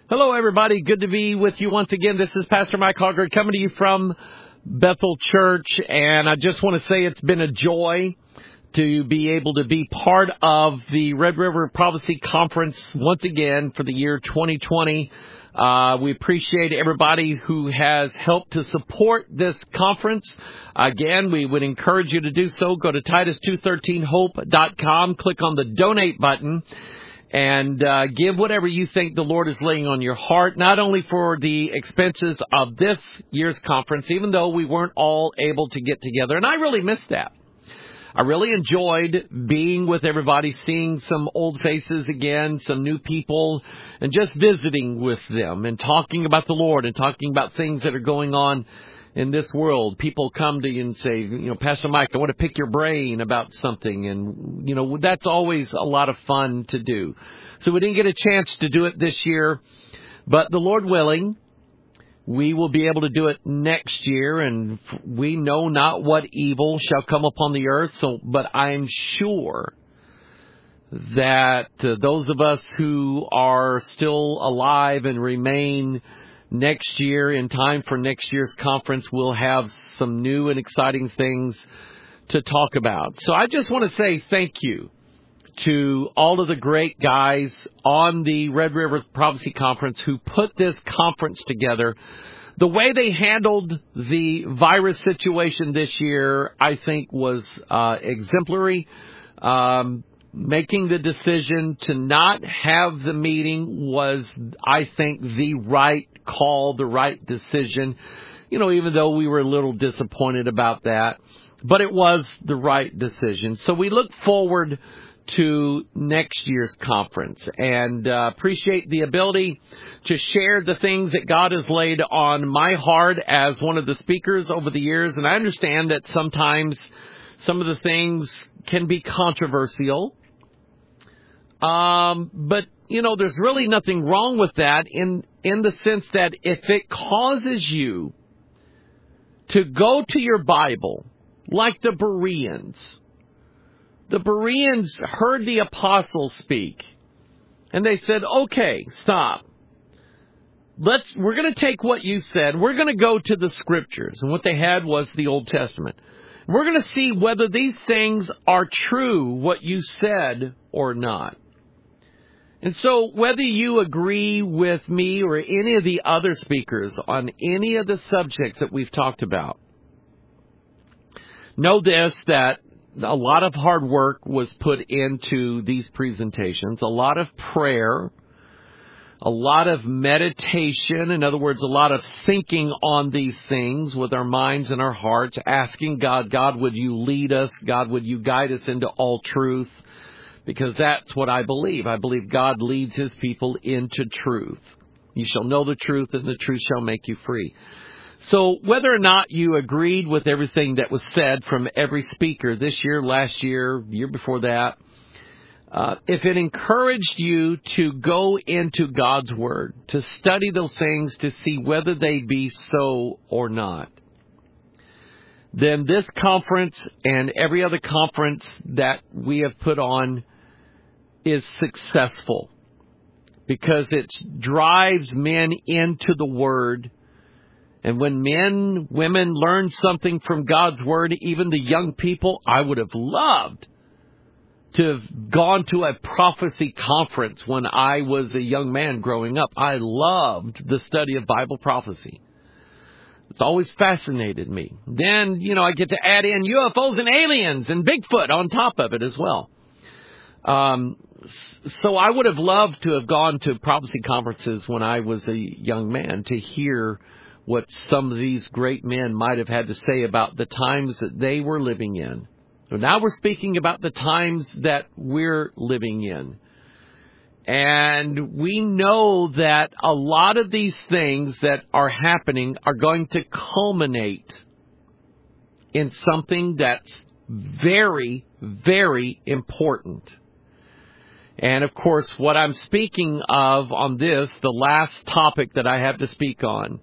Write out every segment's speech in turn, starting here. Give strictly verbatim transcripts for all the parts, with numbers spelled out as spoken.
Hello, everybody. Good to be with you once again. This is Pastor Mike Hoggard coming to you from Bethel Church, and I just want to say it's been a joy to be able to be part of the Red River Prophecy Conference once again for the year twenty twenty. Uh, we appreciate everybody who has helped to support this conference. Again, we would encourage you to do so. Go to Titus two thirteen hope dot com, click on the donate button, and uh, give whatever you think the Lord is laying on your heart, not only for the expenses of this year's conference, even though we weren't all able to get together. And I really missed that. I really enjoyed being with everybody, seeing some old faces again, some new people, and just visiting with them and talking about the Lord and talking about things that are going on in this world. People come to you and say, you know, Pastor Mike, I want to pick your brain about something. And, you know, that's always a lot of fun to do. So we didn't get a chance to do it this year, but the Lord willing, we will be able to do it next year, and we know not what evil shall come upon the earth. So, but I'm sure that uh, those of us who are still alive and remain next year, in time for next year's conference, will have some new and exciting things to talk about. So I just want to say thank you to all of the great guys on the Red River Prophecy Conference who put this conference together. The way they handled the virus situation this year, I think, was uh, exemplary. Um, making the decision to not have the meeting was, I think, the right call, the right decision. You know, even though we were a little disappointed about that, but it was the right decision. So we look forward to next year's conference, and uh, appreciate the ability to share the things that God has laid on my heart as one of the speakers over the years. And I understand that sometimes some of the things can be controversial. Um, but, you know, there's really nothing wrong with that in, in the sense that if it causes you to go to your Bible, like the Bereans, The Bereans heard the apostles speak, and they said, okay, stop. Let's, we're going to take what you said. We're going to go to the scriptures. And what they had was the Old Testament. We're going to see whether these things are true, what you said, or not. And so whether you agree with me or any of the other speakers on any of the subjects that we've talked about, know this, that a lot of hard work was put into these presentations, a lot of prayer, a lot of meditation, in other words, a lot of thinking on these things with our minds and our hearts, asking God, God, would you lead us? God, would you guide us into all truth? Because that's what I believe. I believe God leads his people into truth. You shall know the truth, and the truth shall make you free. So whether or not you agreed with everything that was said from every speaker this year, last year, year before that, uh, if it encouraged you to go into God's Word, to study those things to see whether they be so or not, then this conference and every other conference that we have put on is successful because it drives men into the Word. And when men, women learn something from God's Word, even the young people, I would have loved to have gone to a prophecy conference when I was a young man growing up. I loved the study of Bible prophecy. It's always fascinated me. Then, you know, I get to add in U F Os and aliens and Bigfoot on top of it as well. Um, so I would have loved to have gone to prophecy conferences when I was a young man to hear what some of these great men might have had to say about the times that they were living in. So now we're speaking about the times that we're living in. And we know that a lot of these things that are happening are going to culminate in something that's very, very important. And, of course, what I'm speaking of on this, the last topic that I have to speak on,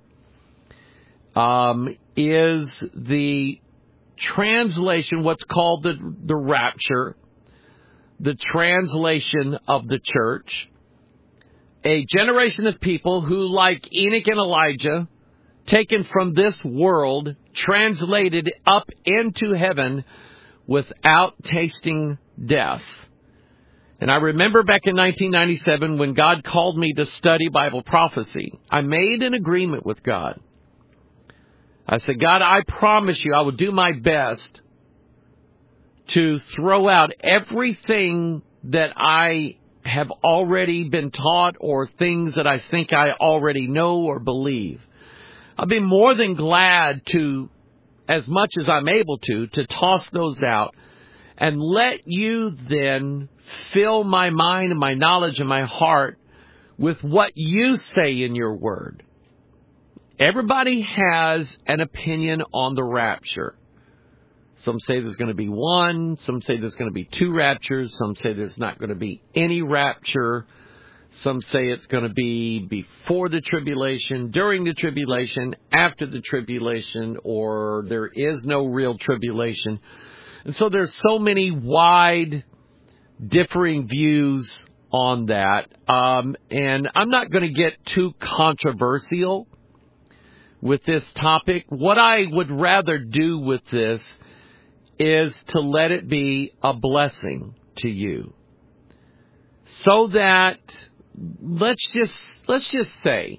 um, is the translation, what's called the, the rapture, the translation of the church. a generation of people who, like Enoch and Elijah, taken from this world, translated up into heaven without tasting death. And I remember back in nineteen ninety-seven when God called me to study Bible prophecy, I made an agreement with God. I said, God, I promise you I will do my best to throw out everything that I have already been taught or things that I think I already know or believe. I'll be more than glad to, as much as I'm able to, to toss those out and let you then fill my mind and my knowledge and my heart with what you say in your word. Everybody has an opinion on the rapture. Some say there's going to be one. Some say there's going to be two raptures. Some say there's not going to be any rapture. Some say it's going to be before the tribulation, during the tribulation, after the tribulation, or there is no real tribulation. And so there's so many wide differing views on that. Um, and I'm not going to get too controversial with this topic. What I would rather do with this is to let it be a blessing to you. So that, let's just, let's just say,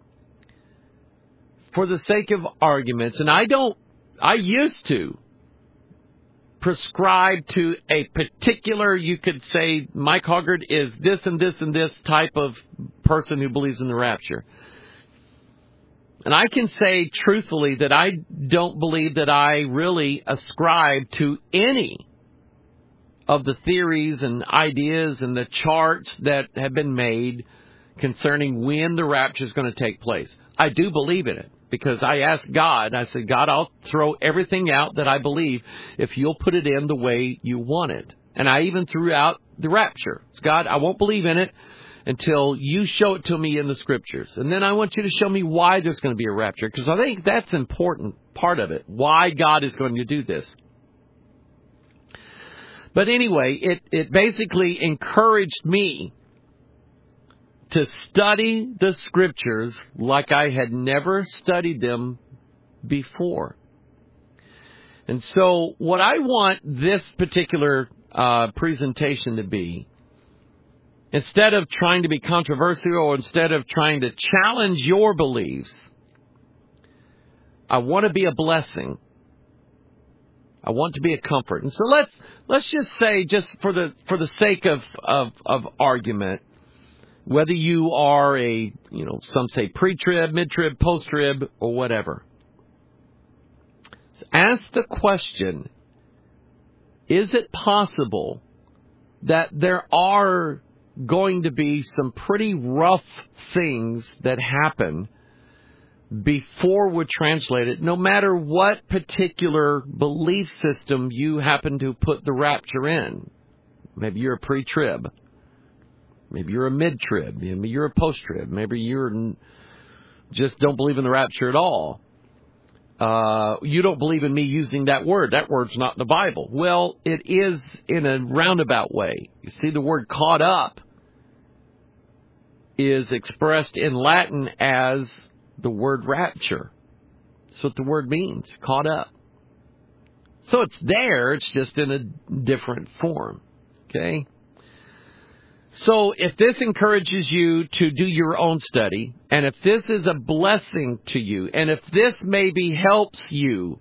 for the sake of arguments, and I don't, I used to prescribe to a particular, you could say, Mike Hoggard is this and this and this type of person who believes in the rapture. And I can say truthfully that I don't believe that I really ascribe to any of the theories and ideas and the charts that have been made concerning when the rapture is going to take place. I do believe in it because I asked God, I said, God, I'll throw everything out that I believe if you'll put it in the way you want it. And I even threw out the rapture. So God, I won't believe in it until you show it to me in the scriptures. And then I want you to show me why there's going to be a rapture, because I think that's an important part of it, why God is going to do this. But anyway, it, it basically encouraged me to study the scriptures like I had never studied them before. And so what I want this particular uh, presentation to be, instead of trying to be controversial or instead of trying to challenge your beliefs, I want to be a blessing. I want to be a comfort. And so let's let's just say, just for the for the sake of, of, of argument, whether you are a, you know, some say pre-trib, mid-trib, post-trib, or whatever, ask the question, is it possible that there are going to be some pretty rough things that happen before we're translated, no matter what particular belief system you happen to put the rapture in? Maybe you're a pre-trib. Maybe you're a mid-trib. Maybe you're a post-trib. Maybe you're just don't believe in the rapture at all. Uh, you don't believe in me using that word. That word's not in the Bible. Well, it is in a roundabout way. You see, the word caught up is expressed in Latin as the word rapture. That's what the word means, caught up. So it's there, it's just in a different form. Okay? So if this encourages you to do your own study, and if this is a blessing to you, and if this maybe helps you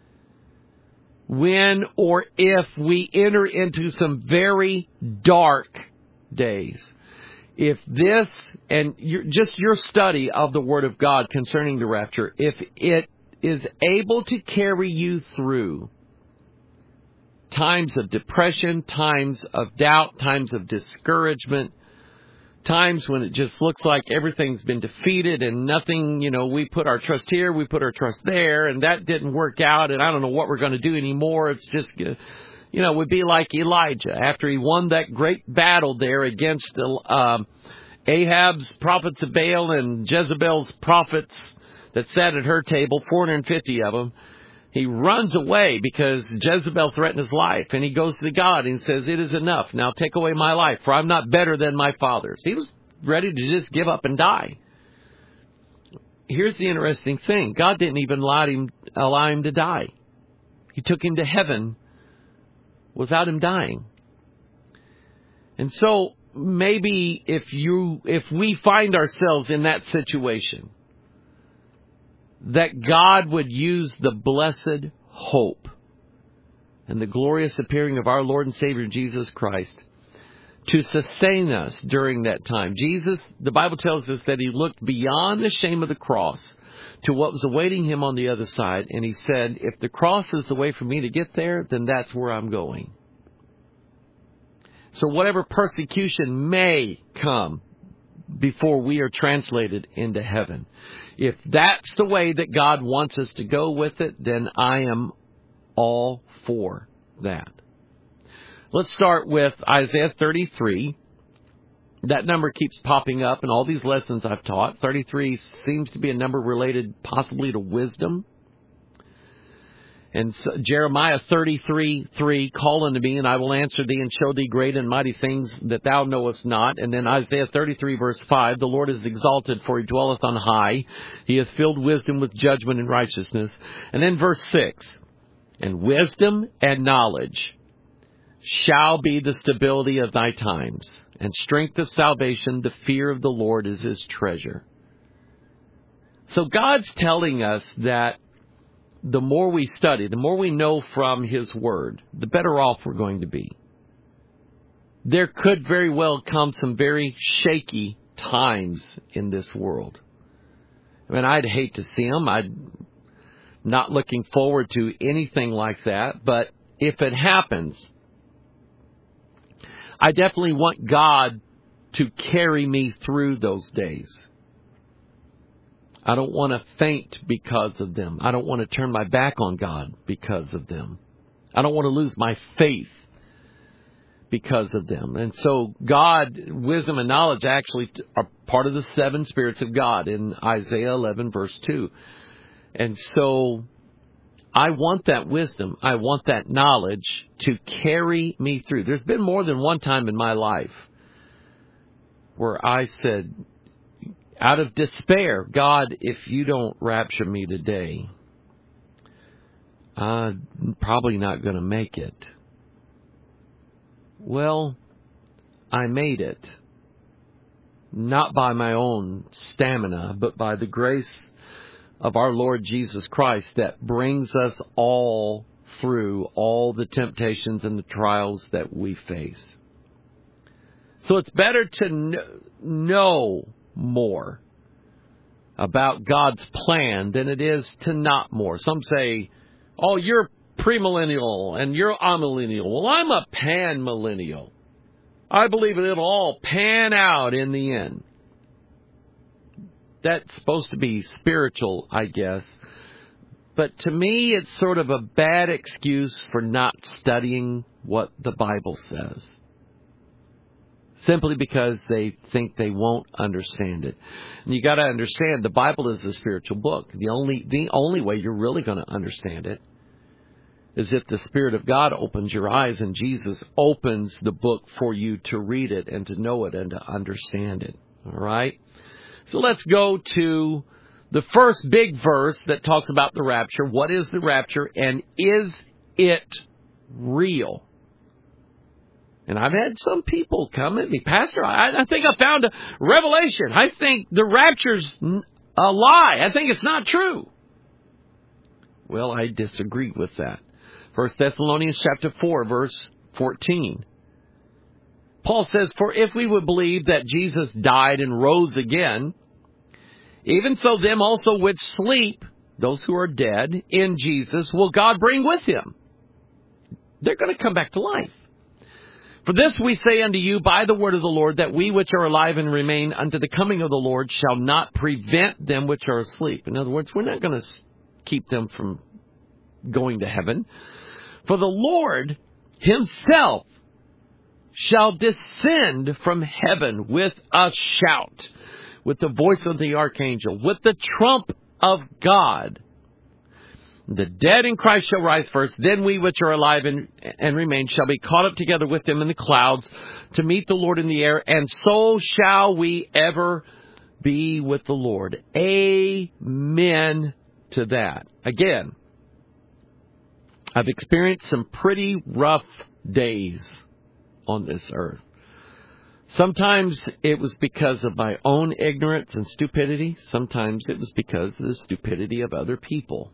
when or if we enter into some very dark days, if this, and your, just your study of the Word of God concerning the rapture, if it is able to carry you through times of depression, times of doubt, times of discouragement, times when it just looks like everything's been defeated and nothing, you know, we put our trust here, we put our trust there, and that didn't work out, and I don't know what we're going to do anymore. It's just, you know, it would be like Elijah after he won that great battle there against uh, Ahab's prophets of Baal and Jezebel's prophets that sat at her table, four hundred fifty of them. He runs away because Jezebel threatened his life, and he goes to God and says, "It is enough. Now take away my life, for I'm not better than my fathers." He was ready to just give up and die. Here's the interesting thing. God didn't even allow him, allow him to die. He took him to heaven without him dying. And so maybe if you, if we find ourselves in that situation, that God would use the blessed hope and the glorious appearing of our Lord and Savior Jesus Christ to sustain us during that time. Jesus, the Bible tells us that he looked beyond the shame of the cross to what was awaiting him on the other side. And he said, if the cross is the way for me to get there, then that's where I'm going. So whatever persecution may come before we are translated into heaven, if that's the way that God wants us to go with it, then I am all for that. Let's start with Isaiah thirty-three. That number keeps popping up in all these lessons I've taught. thirty-three seems to be a number related possibly to wisdom. And so Jeremiah thirty-three three, call unto me, and I will answer thee and show thee great and mighty things that thou knowest not. And then Isaiah thirty-three verse five, the Lord is exalted, for he dwelleth on high. He hath filled wisdom with judgment and righteousness. And then verse six, and wisdom and knowledge shall be the stability of thy times, and strength of salvation, the fear of the Lord is his treasure. So God's telling us that the more we study, the more we know from his word, the better off we're going to be. There could very well come some very shaky times in this world. I mean, I'd hate to see them. I'm not looking forward to anything like that. But if it happens, I definitely want God to carry me through those days. I don't want to faint because of them. I don't want to turn my back on God because of them. I don't want to lose my faith because of them. And so God, wisdom and knowledge actually are part of the seven spirits of God in Isaiah eleven verse two. And so I want that wisdom. I want that knowledge to carry me through. There's been more than one time in my life where I said, out of despair, God, if you don't rapture me today, I'm probably not going to make it. Well, I made it. Not by my own stamina, but by the grace of our Lord Jesus Christ that brings us all through all the temptations and the trials that we face. So it's better to kn- know more about God's plan than it is to not more. Some say, oh, you're premillennial and you're amillennial. Well, I'm a panmillennial. I believe it'll all pan out in the end. That's supposed to be spiritual, I guess. But to me, it's sort of a bad excuse for not studying what the Bible says. Simply because they think they won't understand it. And you got to understand, the Bible is a spiritual book. The only the only way you're really going to understand it is if the Spirit of God opens your eyes and Jesus opens the book for you to read it and to know it and to understand it. All right? So let's go to the first big verse that talks about the rapture. What is the rapture, and is it real? And I've had some people come at me, Pastor, I, I think I found a revelation. I think the rapture's a lie. I think it's not true. Well, I disagree with that. First Thessalonians chapter four, verse fourteen. Paul says, for if we would believe that Jesus died and rose again, even so them also which sleep, those who are dead in Jesus, will God bring with him. They're going to come back to life. For this we say unto you by the word of the Lord, that we which are alive and remain unto the coming of the Lord shall not prevent them which are asleep. In other words, we're not going to keep them from going to heaven. For the Lord himself shall descend from heaven with a shout, with the voice of the archangel, with the trump of God. The dead in Christ shall rise first. Then we which are alive and, and remain shall be caught up together with them in the clouds to meet the Lord in the air. And so shall we ever be with the Lord. Amen to that. Again, I've experienced some pretty rough days on this earth. Sometimes it was because of my own ignorance and stupidity. Sometimes it was because of the stupidity of other people.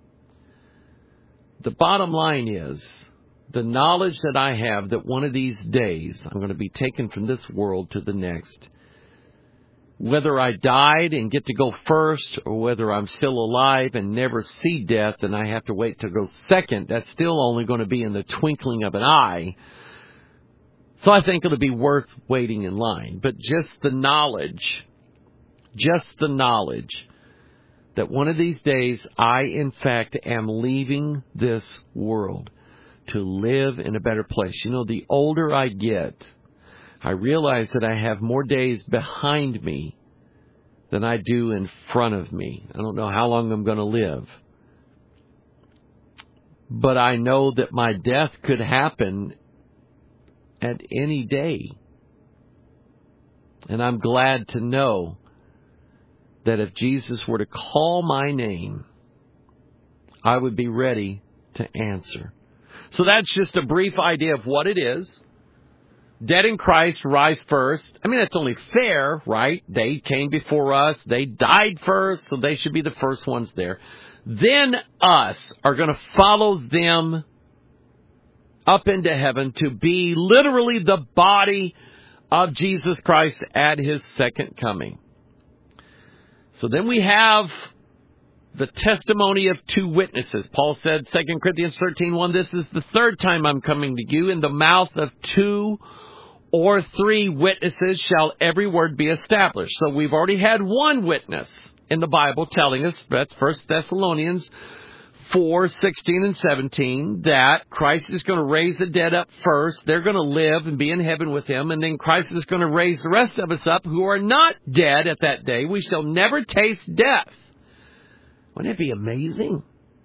The bottom line is, the knowledge that I have that one of these days I'm going to be taken from this world to the next. Whether I died and get to go first, or whether I'm still alive and never see death and I have to wait to go second, that's still only going to be in the twinkling of an eye. So I think it'll be worth waiting in line. But just the knowledge, just the knowledge that one of these days I, in fact, am leaving this world to live in a better place. You know, the older I get, I realize that I have more days behind me than I do in front of me. I don't know how long I'm going to live. But I know that my death could happen at any day. And I'm glad to know that if Jesus were to call my name, I would be ready to answer. So that's just a brief idea of what it is. Dead in Christ rise first. I mean, that's only fair, right? They came before us. They died first, so they should be the first ones there. Then us are going to follow them up into heaven to be literally the body of Jesus Christ at His second coming. So then we have the testimony of two witnesses. Paul said, Second Corinthians thirteen one, this is the third time I'm coming to you. In the mouth of two or three witnesses shall every word be established. So we've already had one witness in the Bible telling us, that's First Thessalonians four sixteen and seventeen, that Christ is going to raise the dead up first. They're going to live and be in heaven with Him. And then Christ is going to raise the rest of us up who are not dead at that day. We shall never taste death. Wouldn't it be amazing?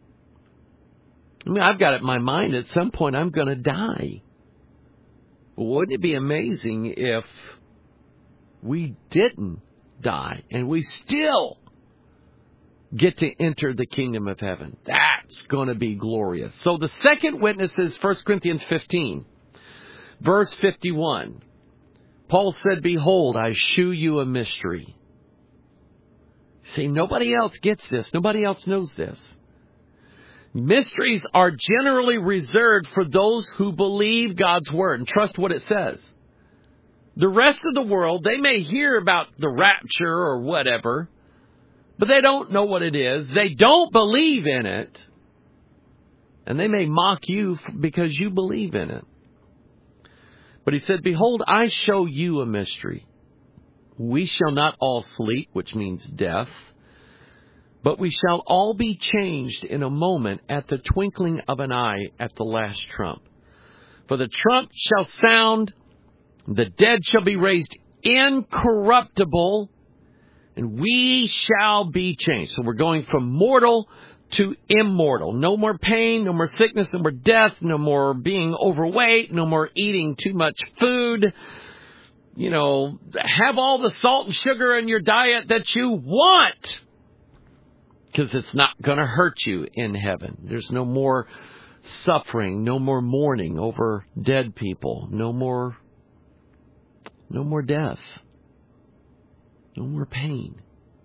I mean, I've got it in my mind at some point I'm going to die. Wouldn't it be amazing if we didn't die and we still get to enter the kingdom of heaven? That's going to be glorious. So the second witness is First Corinthians fifteen, verse fifty-one. Paul said, behold, I shew you a mystery. See, nobody else gets this. Nobody else knows this. Mysteries are generally reserved for those who believe God's word and trust what it says. The rest of the world, they may hear about the rapture or whatever, but they don't know what it is. They don't believe in it. And they may mock you because you believe in it. But he said, behold, I show you a mystery. We shall not all sleep, which means death, but we shall all be changed in a moment at the twinkling of an eye at the last trump. For the trump shall sound, the dead shall be raised incorruptible, and we shall be changed. So we're going from mortal to immortal. No more pain, no more sickness, no more death, no more being overweight, no more eating too much food. You know, have all the salt and sugar in your diet that you want, because it's not going to hurt you in heaven. There's no more suffering, no more mourning over dead people, no more, no more death, no more pain.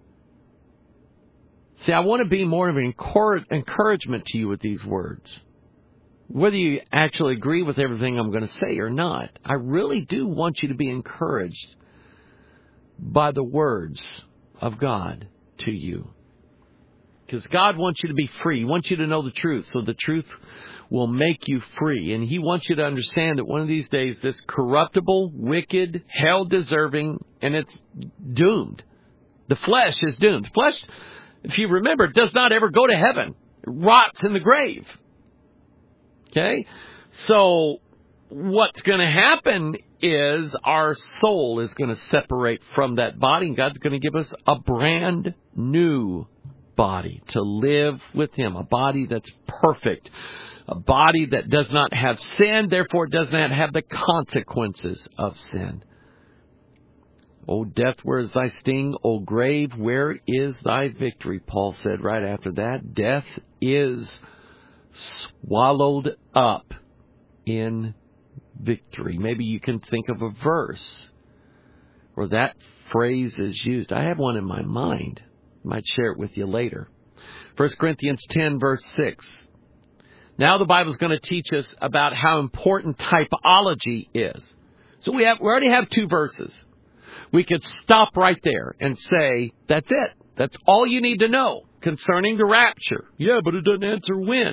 See, I want to be more of an encouragement to you with these words. Whether you actually agree with everything I'm going to say or not, I really do want you to be encouraged by the words of God to you. Because God wants you to be free. He wants you to know the truth, so the truth will make you free. And He wants you to understand that one of these days, this corruptible, wicked, hell-deserving, and it's doomed. The flesh is doomed. The flesh, if you remember, does not ever go to heaven. It rots in the grave. Okay? So what's going to happen is our soul is going to separate from that body, and God's going to give us a brand new body, to live with Him, a body that's perfect, a body that does not have sin, therefore does not have the consequences of sin. O death, where is thy sting? O grave, where is thy victory? Paul said right after that, death is swallowed up in victory. Maybe you can think of a verse where that phrase is used. I have one in my mind. I might share it with you later. First Corinthians ten, verse six. Now the Bible is going to teach us about how important typology is. So we have we already have two verses. We could stop right there and say, that's it. That's all you need to know concerning the rapture. Yeah, but it doesn't answer when.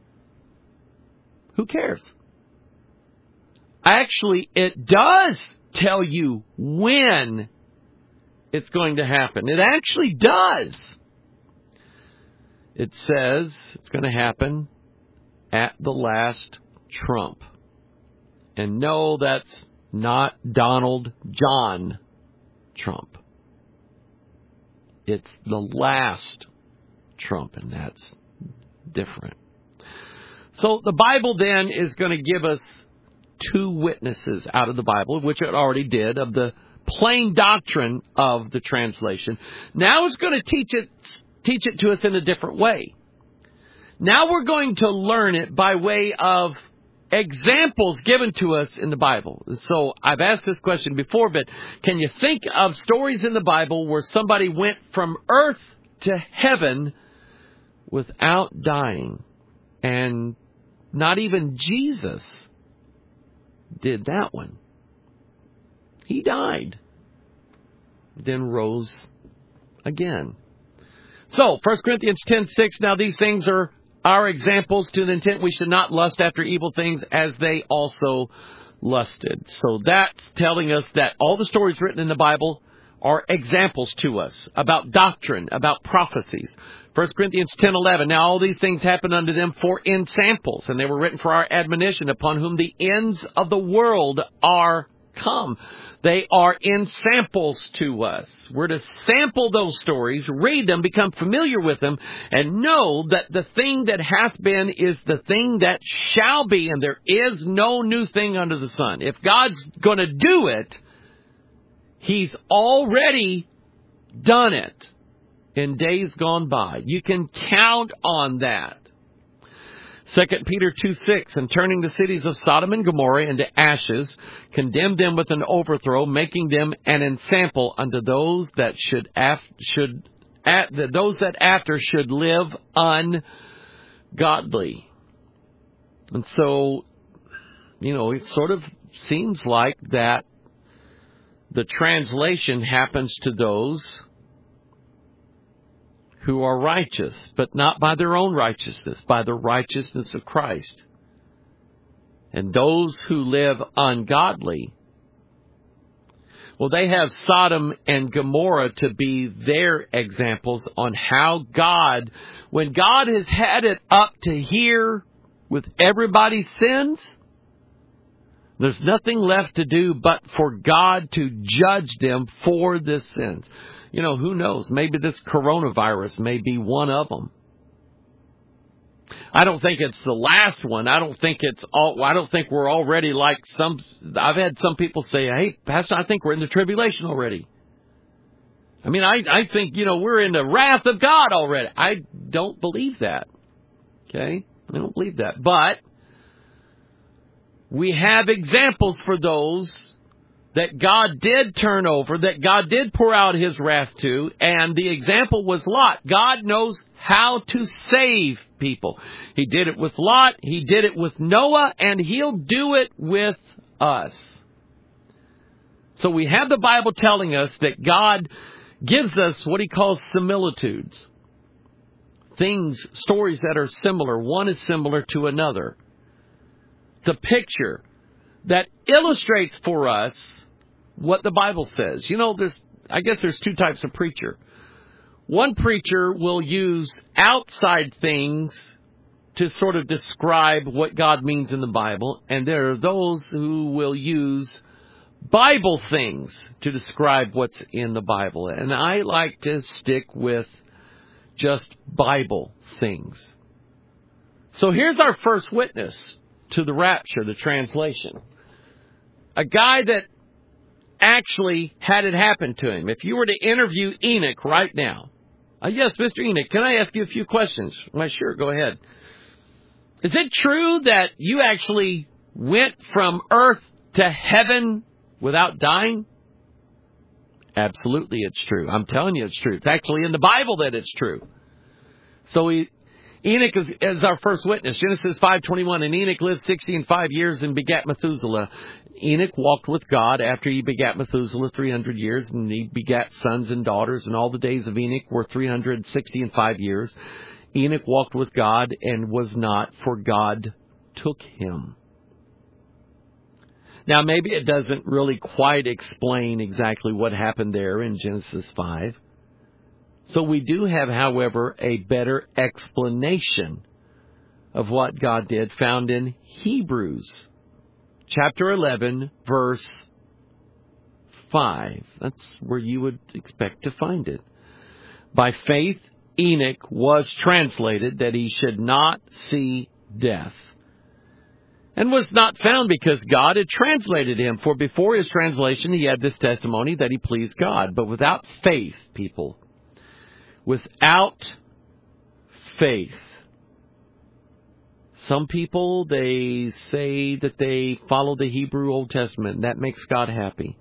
Who cares? Actually, it does tell you when it's going to happen. It actually does. It says it's going to happen at the last trump. And no, that's not Donald John Trump. It's the last trump, and that's different. So the Bible then is going to give us two witnesses out of the Bible, which it already did, of the plain doctrine of the translation. Now it's going to teach it, teach it to us in a different way. Now we're going to learn it by way of examples given to us in the Bible. So I've asked this question before, but can you think of stories in the Bible where somebody went from earth to heaven without dying? And not even Jesus did that one. He died, then rose again. So, First Corinthians ten six, now these things are our examples to the intent we should not lust after evil things as they also lusted. So that's telling us that all the stories written in the Bible are examples to us about doctrine, about prophecies. First Corinthians ten eleven, now all these things happen unto them for ensamples, and they were written for our admonition, upon whom the ends of the world are come. They are ensamples to us. We're to sample those stories, read them, become familiar with them, and know that the thing that hath been is the thing that shall be, and there is no new thing under the sun. If God's going to do it, He's already done it in days gone by. You can count on that. Second Peter two six, and turning the cities of Sodom and Gomorrah into ashes, condemned them with an overthrow, making them an ensample unto those that should af- should at, those that after should live ungodly. And so, you know, it sort of seems like that the translation happens to those who are righteous, but not by their own righteousness, by the righteousness of Christ. And those who live ungodly, well, they have Sodom and Gomorrah to be their examples on how God, when God has had it up to here with everybody's sins, there's nothing left to do but for God to judge them for the sins. You know, who knows? Maybe this coronavirus may be one of them. I don't think it's the last one. I don't think it's all, I don't think we're already like some, I've had some people say, hey, Pastor, I think we're in the tribulation already. I mean, I, I think, you know, we're in the wrath of God already. I don't believe that. Okay? I don't believe that. But we have examples for those that God did turn over, that God did pour out His wrath to, and the example was Lot. God knows how to save people. He did it with Lot, He did it with Noah, and He'll do it with us. So we have the Bible telling us that God gives us what He calls similitudes. Things, stories that are similar. One is similar to another. It's a picture that illustrates for us what the Bible says. You know, there's, I guess there's two types of preacher. One preacher will use outside things to sort of describe what God means in the Bible, and there are those who will use Bible things to describe what's in the Bible. And I like to stick with just Bible things. So here's our first witness to the rapture, the translation. A guy that actually had it happen to him. If you were to interview Enoch right now, uh, yes, Mister Enoch, can I ask you a few questions? Why, sure, go ahead. Is it true that you actually went from earth to heaven without dying? Absolutely, it's true. I'm telling you it's true. It's actually in the Bible that it's true. So we, Enoch is, is our first witness. Genesis five twenty-one, and Enoch lived sixty and five years and begat Methuselah. Enoch walked with God after he begat Methuselah three hundred years, and he begat sons and daughters, and all the days of Enoch were three hundred sixty and five years. Enoch walked with God and was not, for God took him. Now, maybe it doesn't really quite explain exactly what happened there in Genesis five. So we do have, however, a better explanation of what God did found in Hebrews chapter eleven, verse five. That's where you would expect to find it. By faith, Enoch was translated that he should not see death, and was not found because God had translated him. For before his translation, he had this testimony that he pleased God. But without faith, people, without faith, some people, they say that they follow the Hebrew Old Testament, and that makes God happy.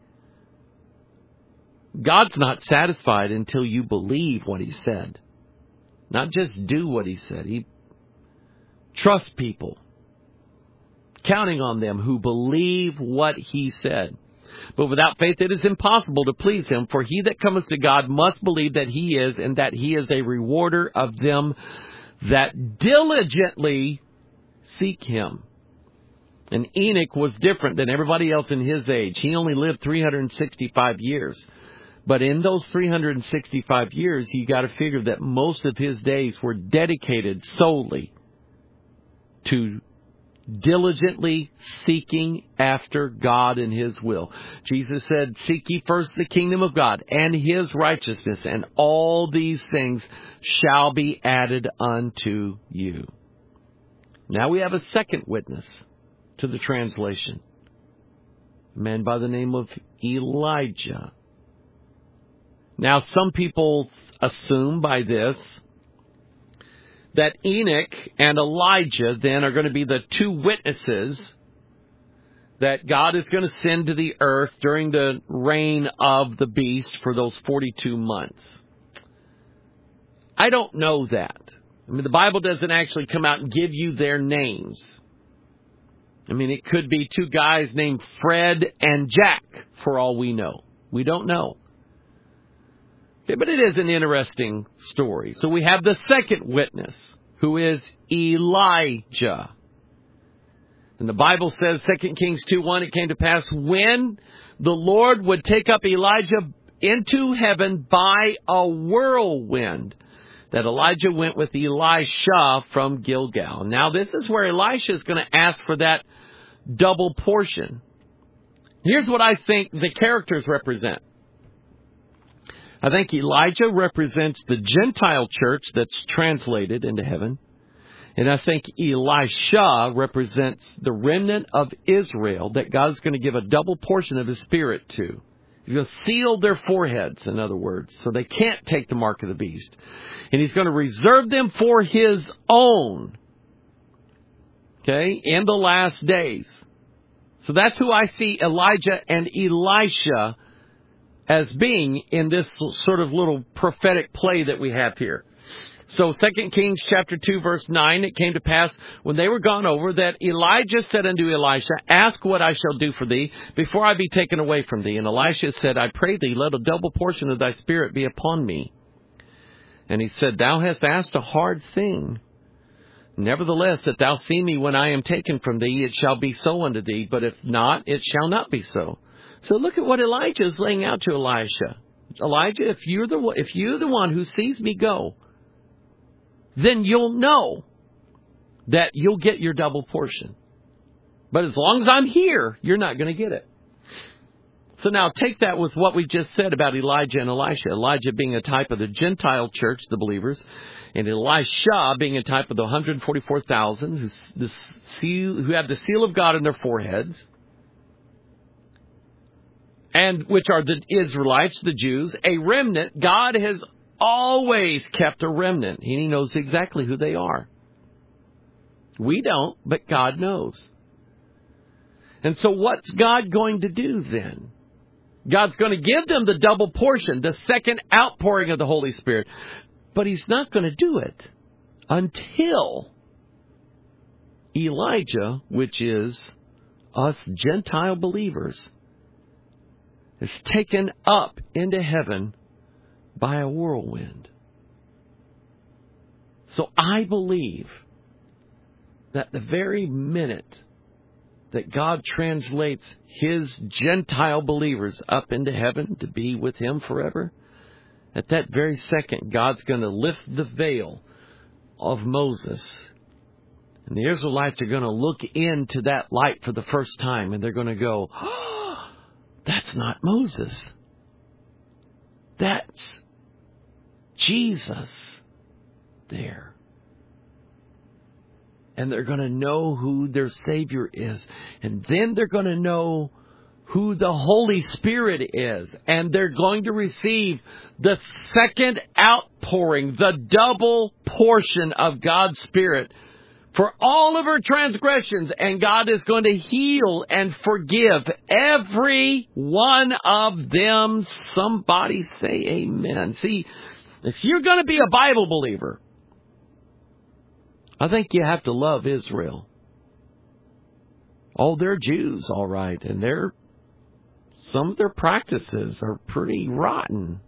God's not satisfied until you believe what he said. Not just do what he said. He trusts people, counting on them who believe what he said. But without faith it is impossible to please him, for he that cometh to God must believe that he is, and that he is a rewarder of them that diligently seek him. And Enoch was different than everybody else in his age. He only lived three hundred sixty-five years. But in those three hundred sixty-five years, you got to figure that most of his days were dedicated solely to diligently seeking after God and his will. Jesus said, seek ye first the kingdom of God and his righteousness, and all these things shall be added unto you. Now we have a second witness to the translation. A man by the name of Elijah. Now, some people assume by this that Enoch and Elijah then are going to be the two witnesses that God is going to send to the earth during the reign of the beast for those forty-two months. I don't know that. I mean, the Bible doesn't actually come out and give you their names. I mean, it could be two guys named Fred and Jack, for all we know. We don't know. Okay, but it is an interesting story. So we have the second witness, who is Elijah. And the Bible says, Second Kings two one, it came to pass when the Lord would take up Elijah into heaven by a whirlwind, that Elijah went with Elisha from Gilgal. Now, this is where Elisha is going to ask for that double portion. Here's what I think the characters represent. I think Elijah represents the Gentile church that's translated into heaven. And I think Elisha represents the remnant of Israel that God's going to give a double portion of his Spirit to. He's going to seal their foreheads, in other words, so they can't take the mark of the beast. And he's going to reserve them for his own, okay, in the last days. So that's who I see Elijah and Elisha as being in this sort of little prophetic play that we have here. So Second Kings chapter two, verse nine, it came to pass when they were gone over that Elijah said unto Elisha, ask what I shall do for thee before I be taken away from thee. And Elisha said, I pray thee, let a double portion of thy Spirit be upon me. And he said, thou hast asked a hard thing. Nevertheless, if thou see me when I am taken from thee, it shall be so unto thee. But if not, it shall not be so. So look at what Elijah is laying out to Elisha. Elijah, if you're the if you're the one who sees me go, then you'll know that you'll get your double portion. But as long as I'm here, you're not going to get it. So now take that with what we just said about Elijah and Elisha. Elijah being a type of the Gentile church, the believers, and Elisha being a type of the one hundred forty-four thousand who, the seal, who have the seal of God in their foreheads, and which are the Israelites, the Jews, a remnant. God has always kept a remnant. He knows exactly who they are. We don't, but God knows. And so what's God going to do then? God's going to give them the double portion, the second outpouring of the Holy Spirit. But He's not going to do it until Elijah, which is us Gentile believers, is taken up into heaven by a whirlwind. So I believe that the very minute that God translates His Gentile believers up into heaven to be with Him forever, at that very second, God's going to lift the veil of Moses. And the Israelites are going to look into that light for the first time, and they're going to go, oh, that's not Moses. That's Jesus there. And they're going to know who their Savior is. And then they're going to know who the Holy Spirit is. And they're going to receive the second outpouring, the double portion of God's Spirit for all of our transgressions. And God is going to heal and forgive every one of them. Somebody say amen. See, if you're going to be a Bible believer, I think you have to love Israel. Oh, they're Jews, all right, and they're some of their practices are pretty rotten.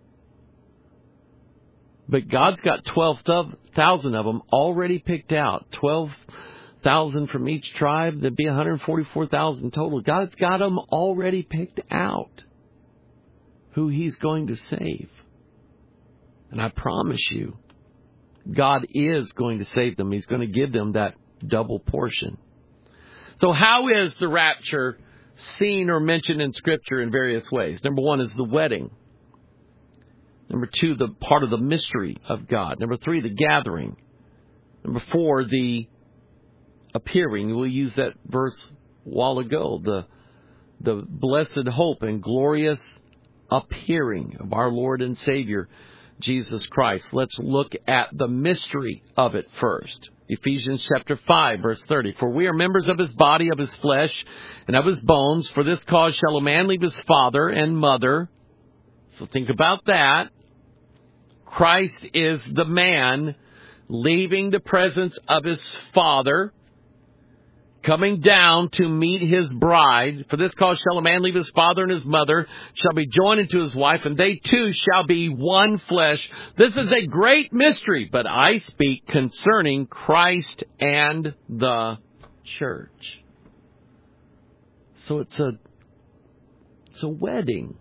But God's got twelve thousand of them already picked out. twelve thousand from each tribe. There'd be one hundred forty-four thousand total. God's got them already picked out who He's going to save. And I promise you, God is going to save them. He's going to give them that double portion. So how is the rapture seen or mentioned in Scripture in various ways? Number one is the wedding. Number two, the part of the mystery of God. Number three, the gathering. Number four, the appearing. We'll use that verse a while ago. The, the blessed hope and glorious appearing of our Lord and Savior, Jesus Christ. Let's look at the mystery of it first. Ephesians chapter five, verse thirty. For we are members of His body, of His flesh, and of His bones. For this cause shall a man leave his father and mother. So think about that. Christ is the man leaving the presence of his father, coming down to meet his bride. For this cause shall a man leave his father and his mother, shall be joined unto his wife, and they two shall be one flesh. This is a great mystery, but I speak concerning Christ and the church. So it's a, it's a wedding.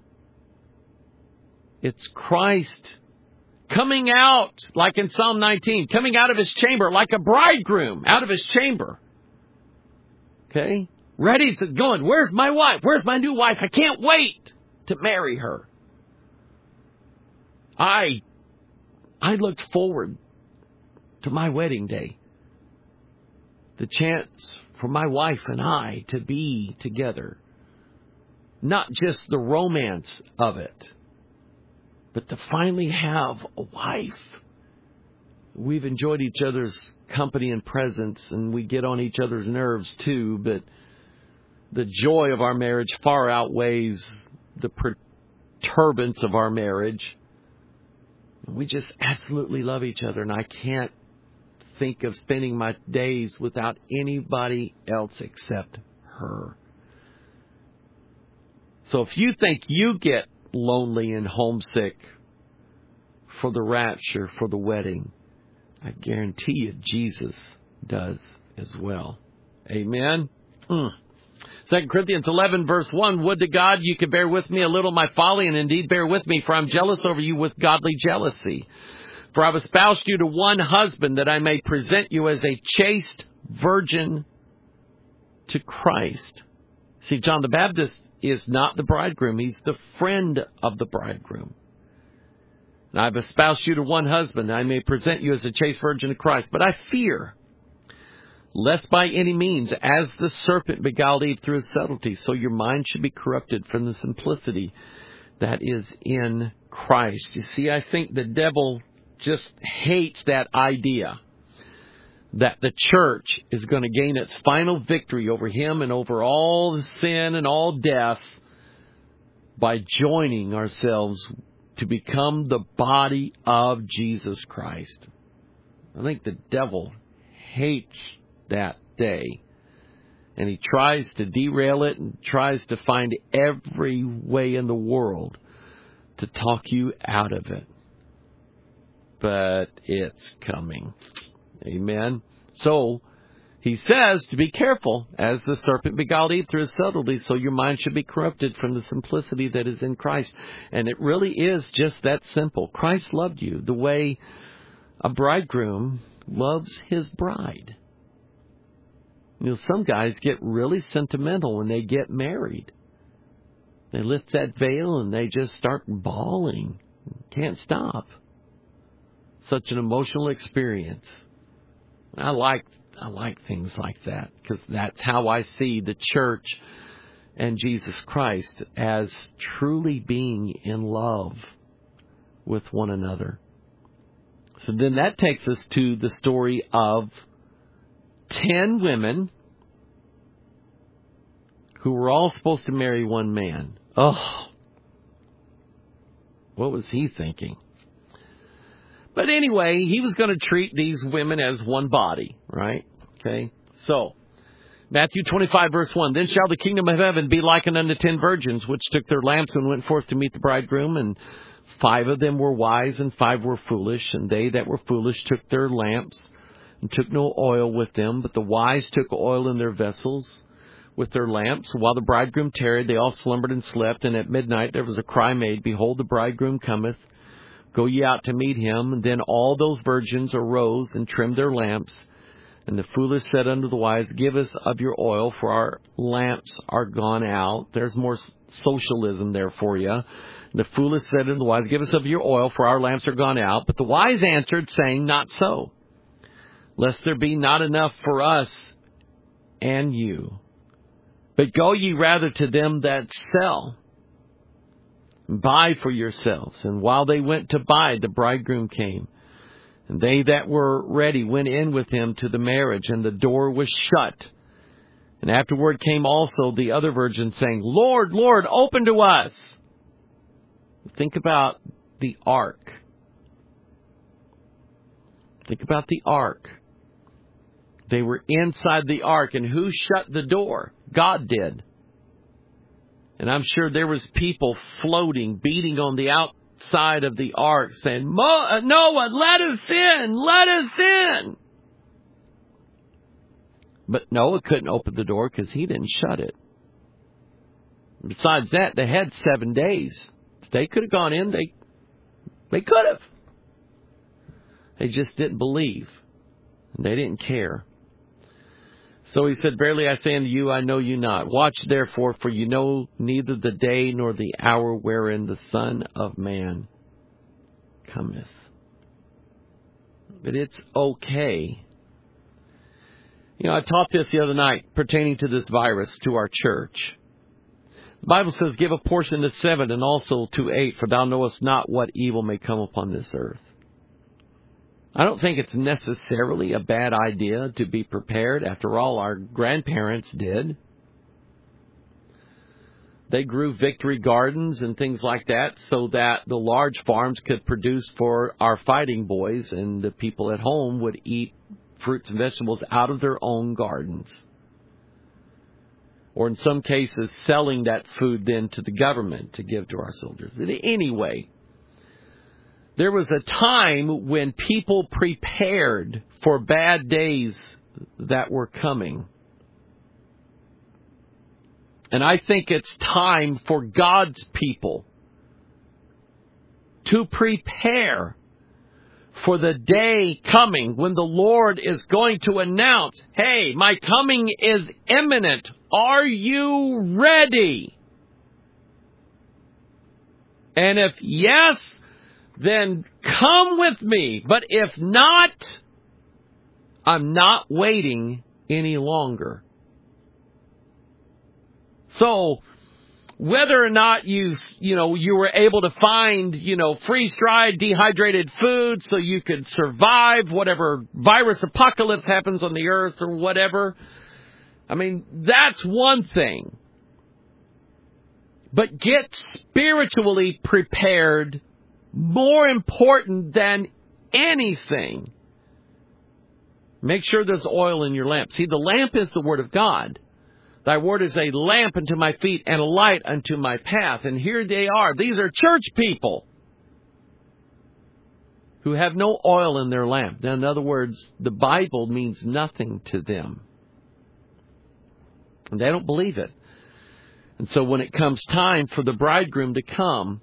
It's Christ coming out, like in Psalm nineteen, coming out of His chamber like a bridegroom out of his chamber. Okay? Ready to going, where's my wife? Where's my new wife? I can't wait to marry her. I, I looked forward to my wedding day. The chance for my wife and I to be together. Not just the romance of it, but to finally have a wife. We've enjoyed each other's company and presence, and we get on each other's nerves too, but the joy of our marriage far outweighs the perturbance of our marriage. We just absolutely love each other, and I can't think of spending my days without anybody else except her. So if you think you get lonely and homesick for the rapture, for the wedding, I guarantee you Jesus does as well. Amen. Mm. Second Corinthians eleven, verse one, would to God you could bear with me a little my folly, and indeed bear with me, for I'm jealous over you with godly jealousy. For I've espoused you to one husband, that I may present you as a chaste virgin to Christ. See, John the Baptist is not the bridegroom. He's the friend of the bridegroom. And I've espoused you to one husband. I may present you as a chaste virgin of Christ. But I fear, lest by any means, as the serpent beguiled Eve through his subtlety, so your mind should be corrupted from the simplicity that is in Christ. You see, I think the devil just hates that idea that the church is going to gain its final victory over him and over all the sin and all death by joining ourselves to become the body of Jesus Christ. I think the devil hates that day. And he tries to derail it and tries to find every way in the world to talk you out of it. But it's coming. Amen. So, he says to be careful, as the serpent beguiled Eve through his subtlety, so your mind should be corrupted from the simplicity that is in Christ. And it really is just that simple. Christ loved you the way a bridegroom loves his bride. You know, some guys get really sentimental when they get married. They lift that veil and they just start bawling. Can't stop. Such an emotional experience. I like I like things like that because that's how I see the church and Jesus Christ as truly being in love with one another. So then that takes us to the story of ten women who were all supposed to marry one man. Oh, what was he thinking? But anyway, he was going to treat these women as one body, right? Okay, so Matthew twenty-five, verse one. Then shall the kingdom of heaven be likened unto ten virgins, which took their lamps and went forth to meet the bridegroom. And five of them were wise, and five were foolish. And they that were foolish took their lamps, and took no oil with them. But the wise took oil in their vessels with their lamps. While the bridegroom tarried, they all slumbered and slept. And at midnight there was a cry made, Behold, the bridegroom cometh. Go ye out to meet him. And then all those virgins arose and trimmed their lamps. And the foolish said unto the wise, Give us of your oil, for our lamps are gone out. There's more socialism there for you. The foolish said unto the wise, Give us of your oil, for our lamps are gone out. But the wise answered, saying, Not so, lest there be not enough for us and you. But go ye rather to them that sell, and buy for yourselves. And while they went to buy, the bridegroom came. And they that were ready went in with him to the marriage, and the door was shut. And afterward came also the other virgins, saying, Lord, Lord, open to us. Think about the ark. Think about the ark. They were inside the ark, and who shut the door? God did. And I'm sure there was people floating, beating on the outside side of the ark, saying, Noah, let us in, let us in. But Noah couldn't open the door because he didn't shut it. Besides that, they had seven days. If they could have gone in, they they could have. They just didn't believe. They didn't care. So he said, Verily I say unto you, I know you not. Watch therefore, for you know neither the day nor the hour wherein the Son of Man cometh. But it's okay. You know, I taught this the other night pertaining to this virus to our church. The Bible says, Give a portion to seven and also to eight, for thou knowest not what evil may come upon this earth. I don't think it's necessarily a bad idea to be prepared. After all, our grandparents did. They grew victory gardens and things like that so that the large farms could produce for our fighting boys, and the people at home would eat fruits and vegetables out of their own gardens. Or in some cases, selling that food then to the government to give to our soldiers. Anyway, there was a time when people prepared for bad days that were coming. And I think it's time for God's people to prepare for the day coming when the Lord is going to announce, Hey, my coming is imminent. Are you ready? And if yes, then come with me. But if not, I'm not waiting any longer. So, whether or not you, you know, you were able to find, you know, freeze-dried, dehydrated food so you could survive whatever virus apocalypse happens on the earth or whatever, I mean, that's one thing. But get spiritually prepared, more important than anything. Make sure there's oil in your lamp. See, the lamp is the Word of God. Thy word is a lamp unto my feet and a light unto my path. And here they are. These are church people who have no oil in their lamp. Now, in other words, the Bible means nothing to them. And they don't believe it. And so when it comes time for the bridegroom to come,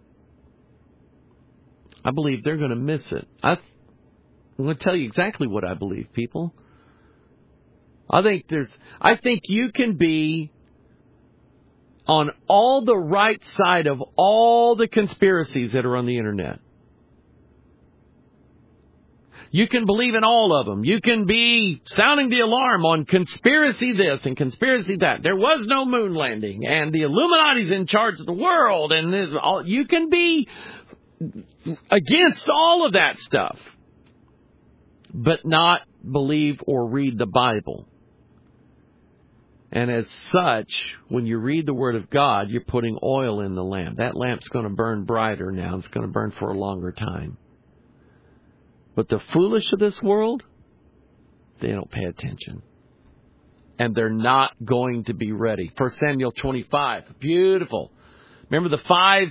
I believe they're going to miss it. I, I'm going to tell you exactly what I believe, people. I think there's, I think you can be on all the right side of all the conspiracies that are on the internet. You can believe in all of them. You can be sounding the alarm on conspiracy this and conspiracy that. There was no moon landing and the Illuminati's in charge of the world. And this, all, you can be against all of that stuff, but not believe or read the Bible. And as such, when you read the Word of God, you're putting oil in the lamp. That lamp's going to burn brighter now. It's going to burn for a longer time. But the foolish of this world, they don't pay attention. And they're not going to be ready. First Samuel twenty-five. Beautiful. Remember the five,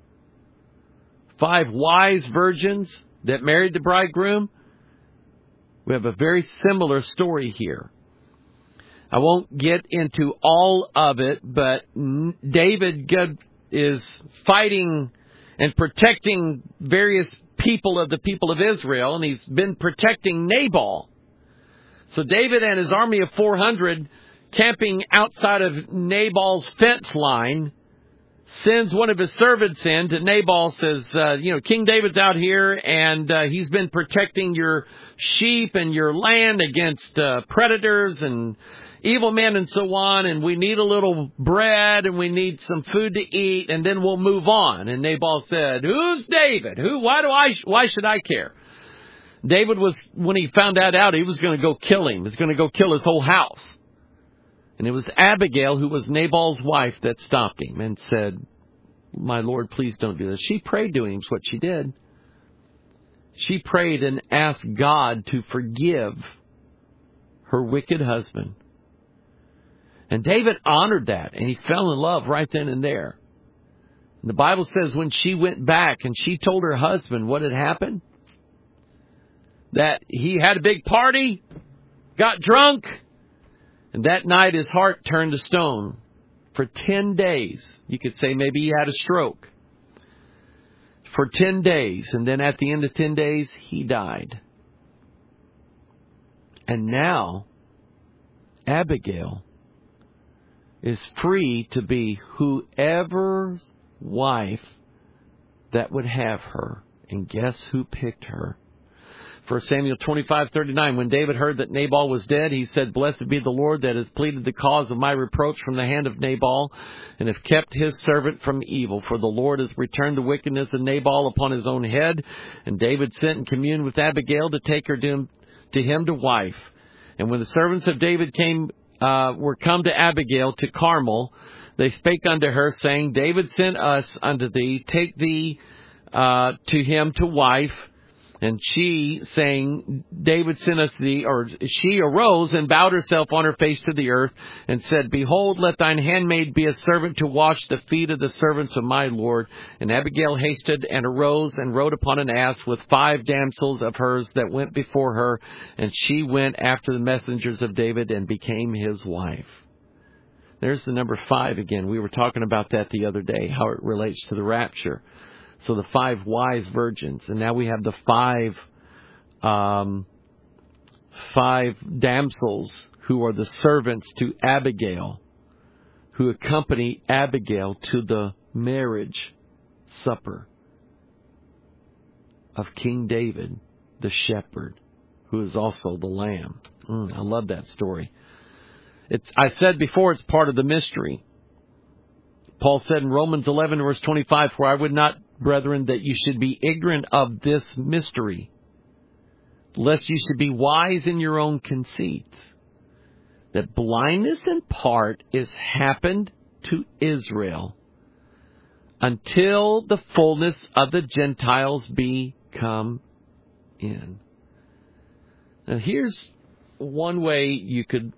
five wise virgins that married the bridegroom? We have a very similar story here. I won't get into all of it, but David is fighting and protecting various people of the people of Israel, and he's been protecting Nabal. So David and his army of four hundred, camping outside of Nabal's fence line, sends one of his servants in to Nabal, says, uh, you know, King David's out here, and uh, he's been protecting your sheep and your land against uh, predators and evil men and so on, and we need a little bread and we need some food to eat, and then we'll move on. And Nabal said, who's David? Who? Why do I? Why should I care? David was, when he found that out, he was going to go kill him. He was going to go kill his whole house. And it was Abigail, who was Nabal's wife, that stopped him and said, my Lord, please don't do this. She prayed to him, is what she did. She prayed and asked God to forgive her wicked husband. And David honored that, and he fell in love right then and there. And the Bible says when she went back and she told her husband what had happened, that he had a big party, got drunk, and that night his heart turned to stone. For ten days, you could say maybe he had a stroke. For ten days, and then at the end of ten days, he died. And now, Abigail is free to be whoever's wife that would have her. And guess who picked her? First Samuel twenty-five thirty-nine. When David heard that Nabal was dead, he said, blessed be the Lord that has pleaded the cause of my reproach from the hand of Nabal, and have kept his servant from evil. For the Lord has returned the wickedness of Nabal upon his own head. And David sent and communed with Abigail to take her to him to, him to wife. And when the servants of David came Uh, were come to Abigail to Carmel, they spake unto her, saying, David sent us unto thee, take thee uh, to him to wife. And she, saying, David sent us thee, or she arose and bowed herself on her face to the earth, and said, Behold, let thine handmaid be a servant to wash the feet of the servants of my Lord. And Abigail hasted and arose and rode upon an ass with five damsels of hers that went before her. And she went after the messengers of David and became his wife. There's the number five again. We were talking about that the other day, how it relates to the rapture. So the five wise virgins, and now we have the five, um, five damsels who are the servants to Abigail, who accompany Abigail to the marriage Supper of King David, the shepherd, who is also the Lamb. Mm, I love that story. It's, I said before, it's part of the mystery. Paul said in Romans eleven, verse twenty-five, "For I would not, brethren, that you should be ignorant of this mystery, lest you should be wise in your own conceits, that blindness in part is happened to Israel, until the fullness of the Gentiles be come in." Now here's one way you could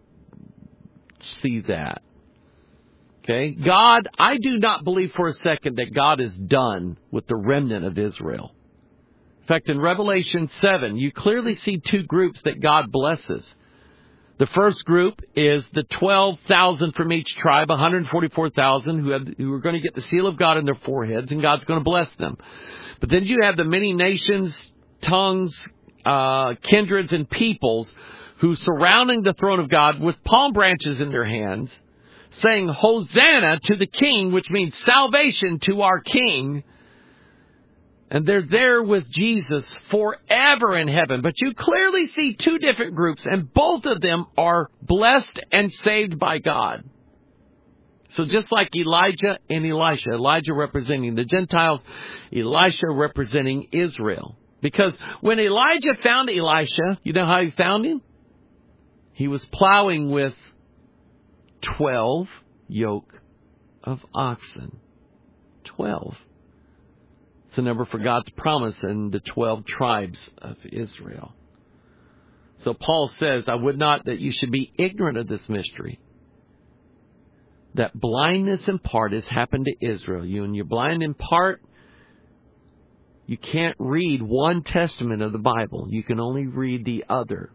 see that. Okay, God, I do not believe for a second that God is done with the remnant of Israel. In fact, in Revelation seven, you clearly see two groups that God blesses. The first group is the twelve thousand from each tribe, one hundred forty-four thousand who, have, who are going to get the seal of God in their foreheads, and God's going to bless them. But then you have the many nations, tongues, uh, kindreds, and peoples who surrounding the throne of God with palm branches in their hands, saying, "Hosanna to the King," which means salvation to our King. And they're there with Jesus forever in heaven. But you clearly see two different groups, and both of them are blessed and saved by God. So just like Elijah and Elisha, Elijah representing the Gentiles, Elisha representing Israel. Because when Elijah found Elisha, you know how he found him? He was plowing with twelve yoke of oxen. Twelve. It's a number for God's promise in the twelve tribes of Israel. So Paul says, "I would not that you should be ignorant of this mystery, that blindness in part has happened to Israel." You and you're blind in part, you can't read one testament of the Bible. You can only read the other.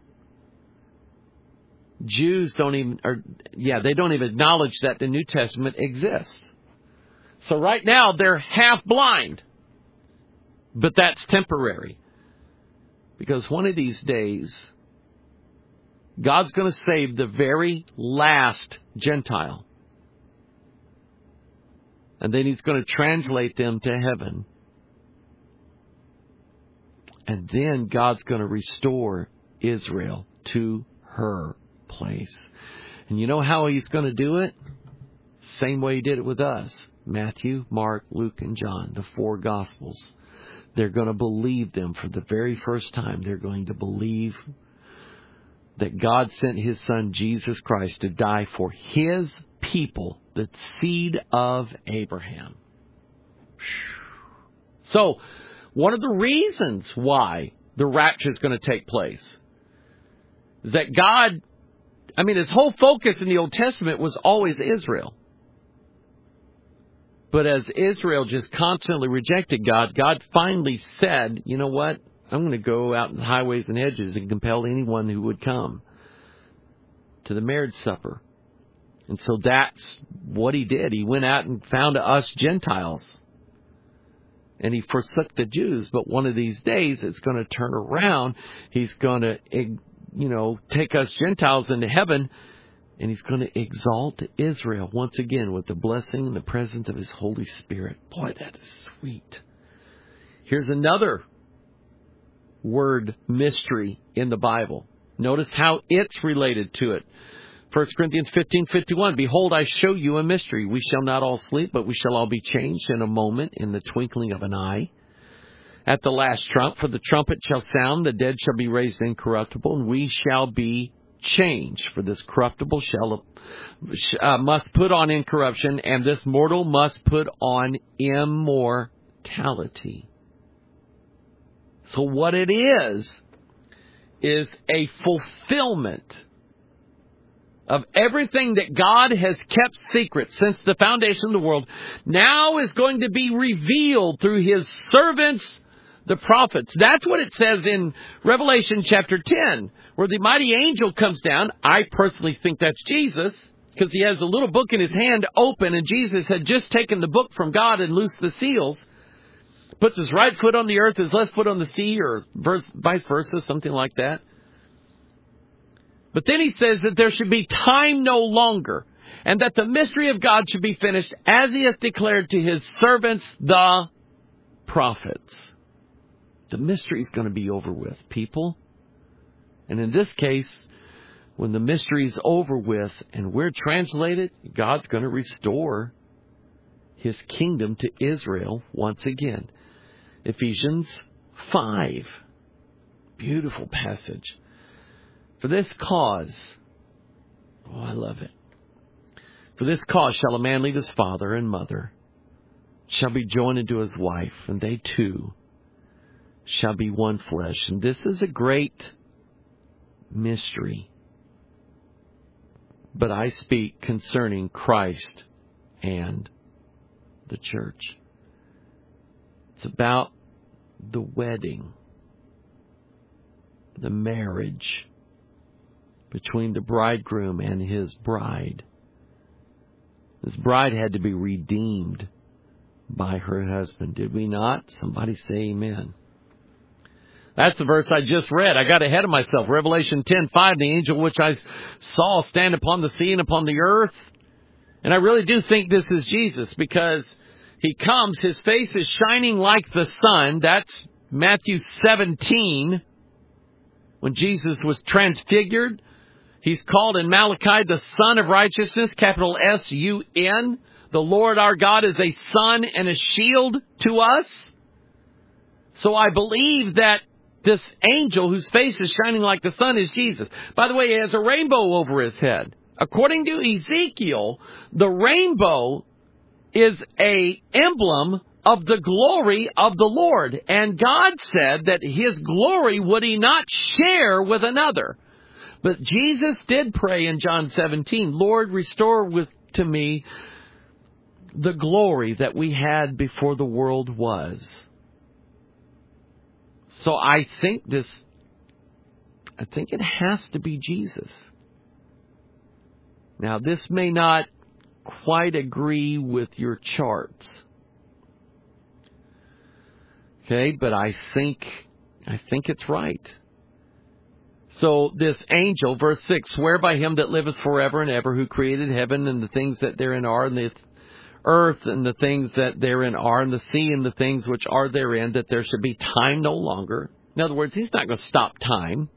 Jews don't even, or yeah, they don't even acknowledge that the New Testament exists. So right now they're half blind. But that's temporary. Because one of these days, God's going to save the very last Gentile. And then He's going to translate them to heaven. And then God's going to restore Israel to her place. And you know how He's going to do it? Same way He did it with us. Matthew, Mark, Luke, and John, the four Gospels. They're going to believe them for the very first time. They're going to believe that God sent His Son, Jesus Christ, to die for His people, the seed of Abraham. So, one of the reasons why the rapture is going to take place is that God, I mean, His whole focus in the Old Testament was always Israel. But as Israel just constantly rejected God, God finally said, "You know what? I'm going to go out in the highways and hedges and compel anyone who would come to the marriage supper." And so that's what He did. He went out and found us Gentiles. And He forsook the Jews. But one of these days, it's going to turn around. He's going to, you know, take us Gentiles into heaven. And He's going to exalt Israel once again with the blessing and the presence of His Holy Spirit. Boy, that is sweet. Here's another word mystery in the Bible. Notice how it's related to it. First Corinthians fifteen fifty-one. "Behold, I show you a mystery. We shall not all sleep, but we shall all be changed in a moment, in the twinkling of an eye. At the last trump, for the trumpet shall sound, the dead shall be raised incorruptible, and we shall be change. For this corruptible shall uh, must put on incorruption, and this mortal must put on immortality." So what it is, is a fulfillment of everything that God has kept secret since the foundation of the world, now is going to be revealed through His servants, the prophets. That's what it says in Revelation chapter ten, where the mighty angel comes down. I personally think that's Jesus, because he has a little book in his hand open, and Jesus had just taken the book from God and loosed the seals. Puts his right foot on the earth, his left foot on the sea, or vice versa, something like that. But then he says that there should be time no longer. and that the mystery of God should be finished as he hath declared to his servants, the prophets. The mystery is going to be over with, people. And in this case, when the mystery is over with and we're translated, God's going to restore his kingdom to Israel once again. Ephesians five. Beautiful passage. For this cause, oh, I love it. For this cause shall a man leave his father and mother, shall be joined unto his wife, and they two shall be one flesh. And this is a great mystery. But I speak concerning Christ and the church. It's about the wedding, the marriage between the bridegroom and his bride. This bride had to be redeemed by her husband. Did we not? Somebody say amen. That's the verse I just read. I got ahead of myself. Revelation ten five, the angel which I saw stand upon the sea and upon the earth. And I really do think this is Jesus, because he comes, his face is shining like the sun. That's Matthew seventeen. When Jesus was transfigured, he's called in Malachi the Son of Righteousness, capital S U N. The Lord our God is a sun and a shield to us. So I believe that this angel whose face is shining like the sun is Jesus. By the way, he has a rainbow over his head. According to Ezekiel, the rainbow is a emblem of the glory of the Lord. And God said that his glory would he not share with another. But Jesus did pray in John seventeen, Lord, restore with to me the glory that we had before the world was. So I think this, I think it has to be Jesus. Now, this may not quite agree with your charts. Okay, but I think, I think it's right. So this angel, verse six, swear by him that liveth forever and ever, who created heaven and the things that therein are, and the earth and the things that therein are, and the sea and the things which are therein, that there should be time no longer. In other words, he's not going to stop time.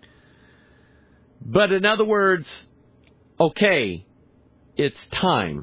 But in other words, okay, it's time.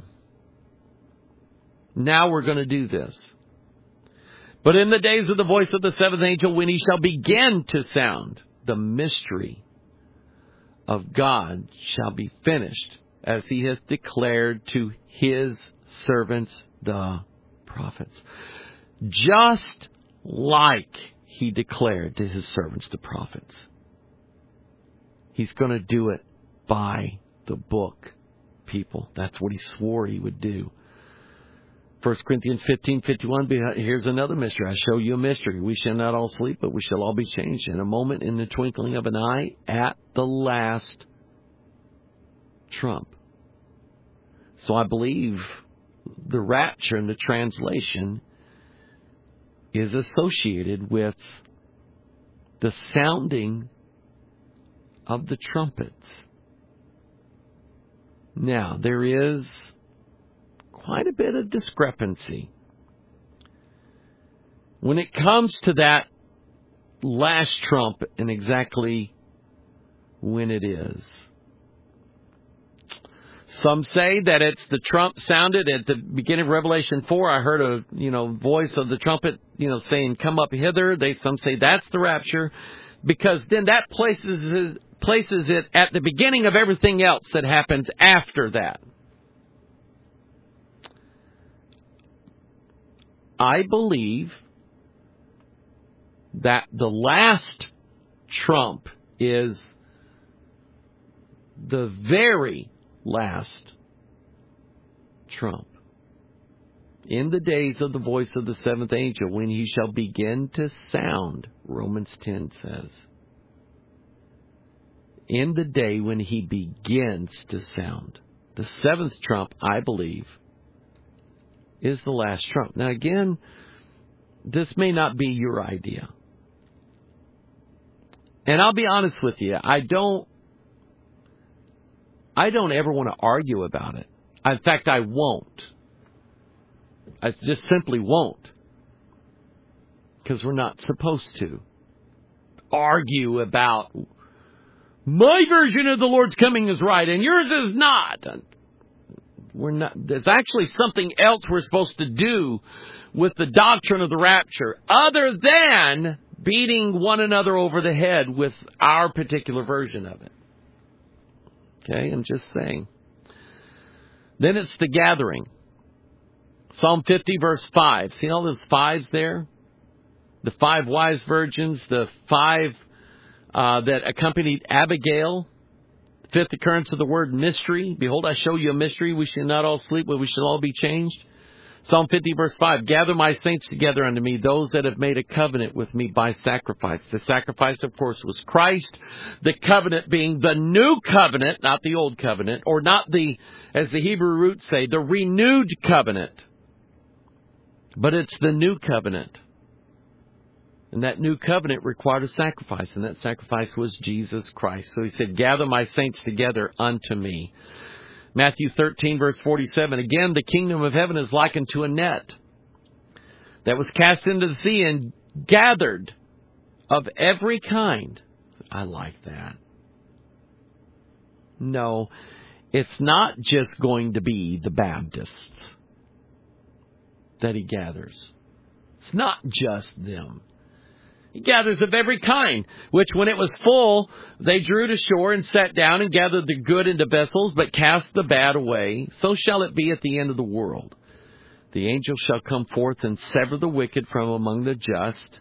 Now we're going to do this. But in the days of the voice of the seventh angel, when he shall begin to sound, the mystery of God shall be finished, as he hath declared to his servants, the prophets. Just like he declared to his servants, the prophets. He's going to do it by the book, people. That's what he swore he would do. First Corinthians fifteen fifty-one, here's another mystery. I show you a mystery. We shall not all sleep, but we shall all be changed in a moment, in the twinkling of an eye, at the last trump. So I believe the rapture in the translation is associated with the sounding of the trumpets. Now, there is quite a bit of discrepancy when it comes to that last trump and exactly when it is. Some say that it's the trump sounded at the beginning of Revelation four. I heard a, you know, voice of the trumpet, you know, saying, come up hither. They, some say that's the rapture, because then that places, places it at the beginning of everything else that happens after that. I believe that the last trump is the very last trump. In the days of the voice of the seventh angel, when he shall begin to sound, Romans ten says. In the day when he begins to sound. The seventh trump, I believe, is the last trump. Now again, this may not be your idea. And I'll be honest with you, I don't I don't ever want to argue about it. In fact, I won't. I just simply won't. Because we're not supposed to argue about my version of the Lord's coming is right and yours is not. We're not. There's actually something else we're supposed to do with the doctrine of the rapture other than beating one another over the head with our particular version of it. Okay, I'm just saying. Then it's the gathering. Psalm fifty, verse five. See all those fives there? The five wise virgins, the five uh, that accompanied Abigail. Fifth occurrence of the word mystery. Behold, I show you a mystery. We shall not all sleep, but we shall all be changed. Psalm fifty, verse five. Gather my saints together unto me, those that have made a covenant with me by sacrifice. The sacrifice, of course, was Christ. The covenant being the new covenant, not the old covenant, or not the, as the Hebrew roots say, the renewed covenant. But it's the new covenant. And that new covenant required a sacrifice, and that sacrifice was Jesus Christ. So he said, gather my saints together unto me. Matthew thirteen, verse forty-seven. Again, the kingdom of heaven is likened to a net that was cast into the sea and gathered of every kind. I like that. No, it's not just going to be the Baptists that he gathers. It's not just them. He gathers of every kind, which when it was full, they drew to shore and sat down and gathered the good into vessels, but cast the bad away. So shall it be at the end of the world. The angel shall come forth and sever the wicked from among the just.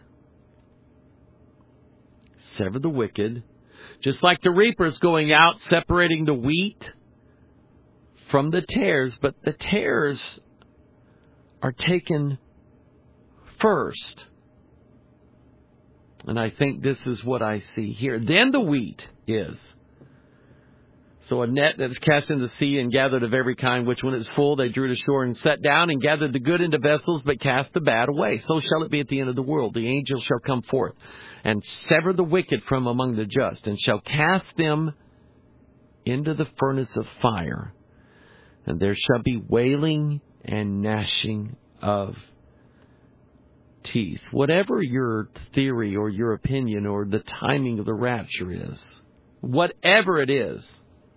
Sever the wicked. Just like the reapers going out, separating the wheat from the tares, but the tares are taken first. And I think this is what I see here. Then the wheat is. So a net that is cast in the sea and gathered of every kind, which when it's full, they drew to shore and sat down and gathered the good into vessels, but cast the bad away. So shall it be at the end of the world. The angel shall come forth and sever the wicked from among the just, and shall cast them into the furnace of fire. And there shall be wailing and gnashing of teeth. Whatever your theory or your opinion or the timing of the rapture is, whatever it is,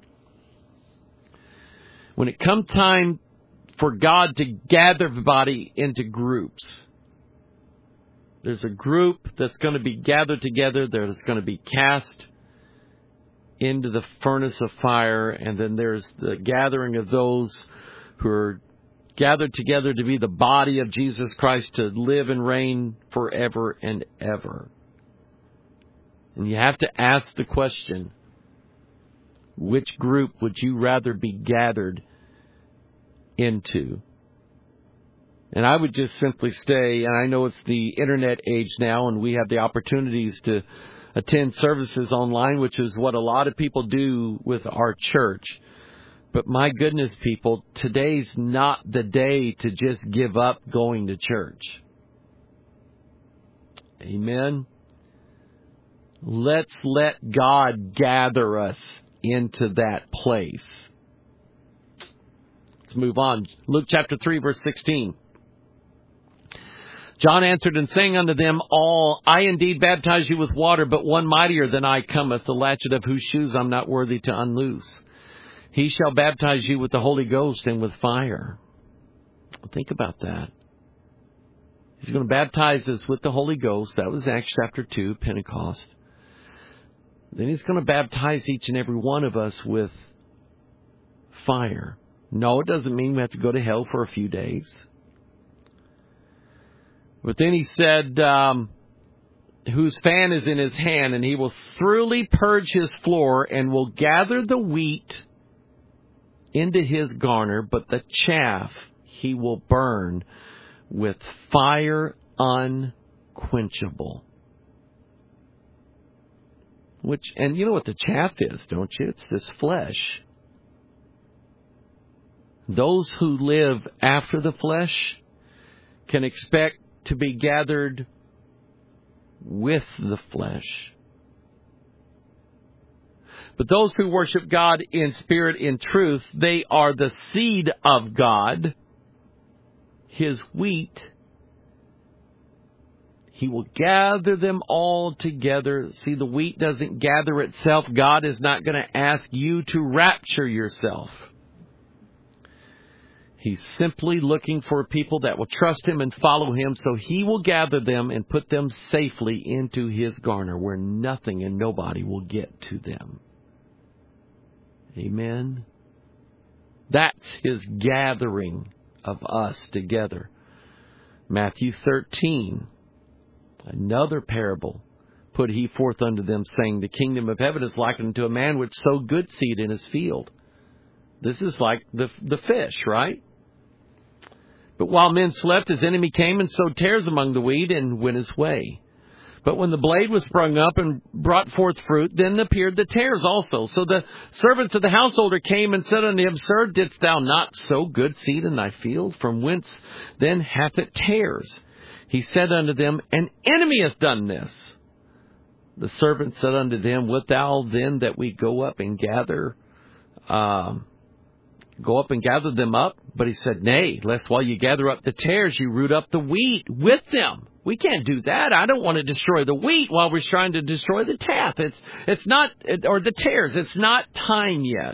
when it comes time for God to gather everybody into groups, there's a group that's going to be gathered together, that's going to be cast into the furnace of fire, and then there's the gathering of those who are gathered together to be the body of Jesus Christ, to live and reign forever and ever. And you have to ask the question, which group would you rather be gathered into? And I would just simply say, and I know it's the internet age now, and we have the opportunities to attend services online, which is what a lot of people do with our church. But my goodness, people, today's not the day to just give up going to church. Amen. Let's let God gather us into that place. Let's move on. Luke chapter three, verse sixteen. John answered and saying unto them all, I indeed baptize you with water, but one mightier than I cometh, the latchet of whose shoes I'm not worthy to unloose. He shall baptize you with the Holy Ghost and with fire. Think about that. He's going to baptize us with the Holy Ghost. That was Acts chapter two, Pentecost. Then he's going to baptize each and every one of us with fire. No, it doesn't mean we have to go to hell for a few days. But then he said, um, whose fan is in his hand, and he will thoroughly purge his floor and will gather the wheat into his garner, but the chaff he will burn with fire unquenchable. Which, and you know what the chaff is, don't you? It's this flesh. Those who live after the flesh can expect to be gathered with the flesh. But those who worship God in spirit, in truth, they are the seed of God, His wheat. He will gather them all together. See, the wheat doesn't gather itself. God is not going to ask you to rapture yourself. He's simply looking for people that will trust Him and follow Him, so He will gather them and put them safely into His garner where nothing and nobody will get to them. Amen. That's His gathering of us together. Matthew thirteen. Another parable put He forth unto them, saying, the kingdom of heaven is likened to a man which sowed good seed in his field. This is like the, the fish, right? But while men slept, his enemy came and sowed tares among the wheat and went his way. But when the blade was sprung up and brought forth fruit, then appeared the tares also. So the servants of the householder came and said unto him, Sir, didst thou not sow good seed in thy field? From whence then hath it tares? He said unto them, An enemy hath done this. The servant said unto them, Wilt thou then that we go up and gather, um, go up and gather them up? But he said, Nay, lest while you gather up the tares, you root up the wheat with them. We can't do that. I don't want to destroy the wheat while we're trying to destroy the tares. It's, it's not, or the tares. It's not time yet.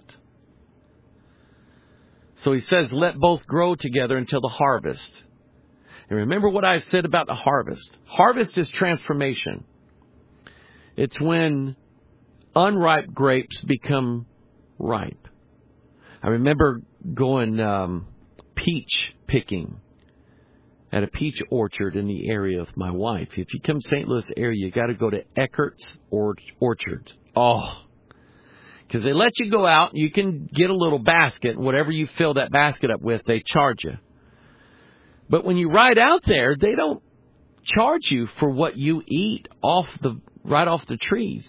So he says, Let both grow together until the harvest. And remember what I said about the harvest. Harvest is transformation. It's when unripe grapes become ripe. I remember going um, peach picking at a peach orchard in the area of my wife. If you come to Saint Louis area, you got to go to Eckert's or- Orchard. Oh, because they let you go out. You can get a little basket. Whatever you fill that basket up with, they charge you. But when you ride out there, they don't charge you for what you eat off the right off the trees.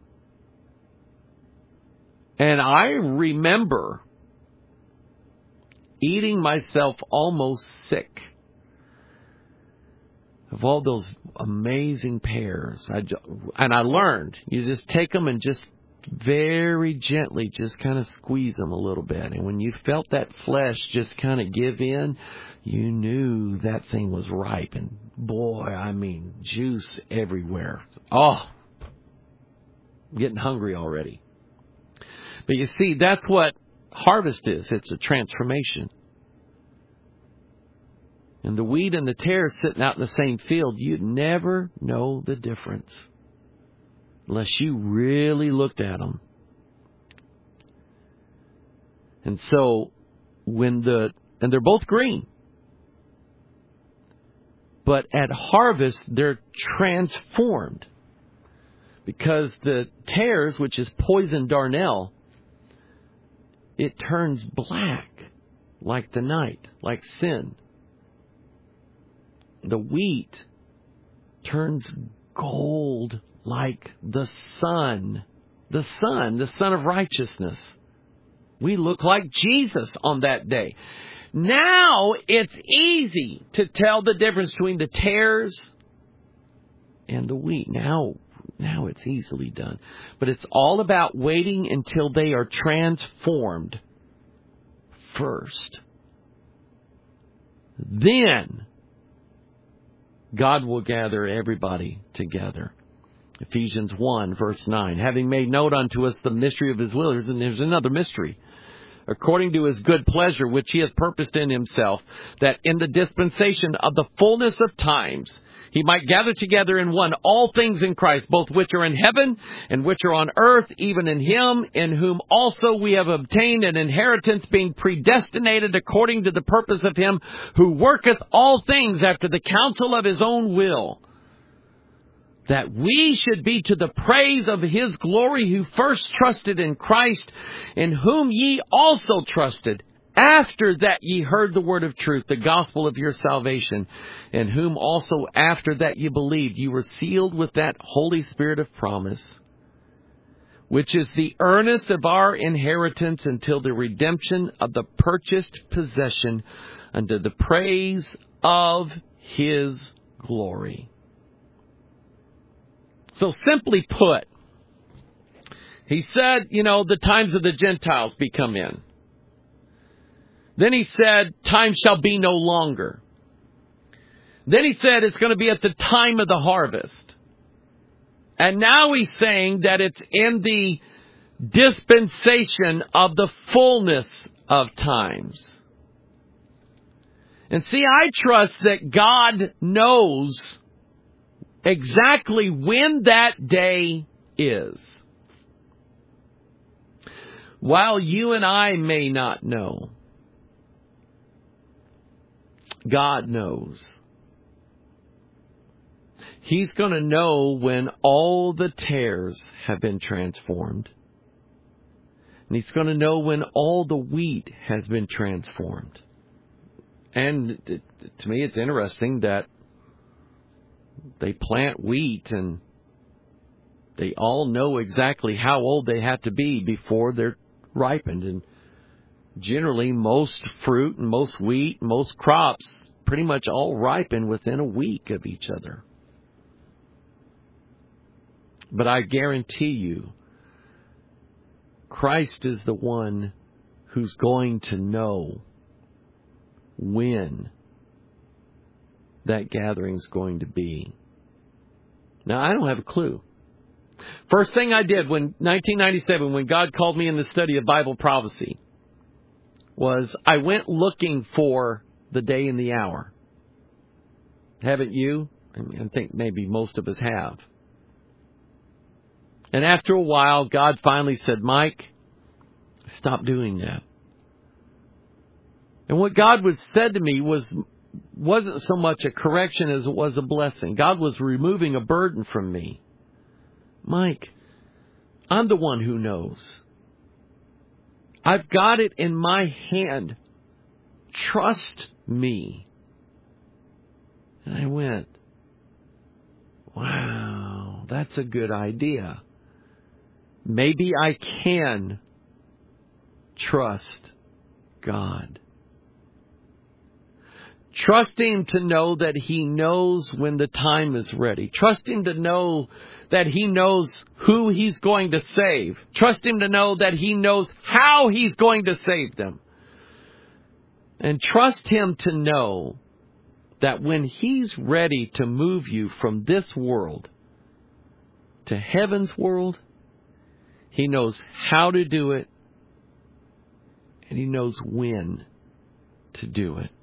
And I remember eating myself almost sick of all those amazing pears. I, and I learned, you just take them and just very gently just kind of squeeze them a little bit. And when you felt that flesh just kind of give in, you knew that thing was ripe. And boy, I mean, juice everywhere. Oh, I'm getting hungry already. But you see, that's what harvest is. It's a transformation. And the wheat and the tares sitting out in the same field, you'd never know the difference unless you really looked at them. And so, when the, and they're both green. But at harvest, they're transformed. Because the tares, which is poison darnel, it turns black like the night, like sin. The wheat turns gold like the sun. The sun, the Son of Righteousness. We look like Jesus on that day. Now it's easy to tell the difference between the tares and the wheat. Now, now it's easily done. But it's all about waiting until they are transformed first. Then God will gather everybody together. Ephesians one, verse nine. Having made known unto us the mystery of His will. And there's another mystery. According to His good pleasure, which He hath purposed in Himself, that in the dispensation of the fullness of times, He might gather together in one all things in Christ, both which are in heaven and which are on earth, even in Him, in whom also we have obtained an inheritance, being predestinated according to the purpose of Him who worketh all things after the counsel of His own will, that we should be to the praise of His glory, who first trusted in Christ, in whom ye also trusted, after that ye heard the word of truth, the gospel of your salvation, in whom also after that ye believed, you were sealed with that Holy Spirit of promise, which is the earnest of our inheritance until the redemption of the purchased possession, unto the praise of His glory. So simply put, He said, you know, the times of the Gentiles be come in. Then he said, time shall be no longer. Then he said it's going to be at the time of the harvest. And now he's saying that it's in the dispensation of the fullness of times. And see, I trust that God knows exactly when that day is. While you and I may not know, God knows. He's going to know when all the tares have been transformed. And He's going to know when all the wheat has been transformed. And it, to me, it's interesting that they plant wheat and they all know exactly how old they have to be before they're ripened. And generally, most fruit and most wheat, most crops pretty much all ripen within a week of each other. But I guarantee you, Christ is the one who's going to know when that gathering's going to be. Now, I don't have a clue. First thing I did when nineteen ninety-seven, when God called me in the study of Bible prophecy, was I went looking for the day and the hour. Haven't you? I mean, I think maybe most of us have. And after a while, God finally said, Mike, stop doing that. And what God was said to me was, wasn't so much a correction as it was a blessing. God was removing a burden from me. Mike, I'm the one who knows. I've got it in my hand. Trust me. And I went, wow, that's a good idea. Maybe I can trust God. Trust Him to know that He knows when the time is ready. Trust Him to know that He knows who He's going to save. Trust Him to know that He knows how He's going to save them. And trust Him to know that when He's ready to move you from this world to heaven's world, He knows how to do it, and He knows when to do it.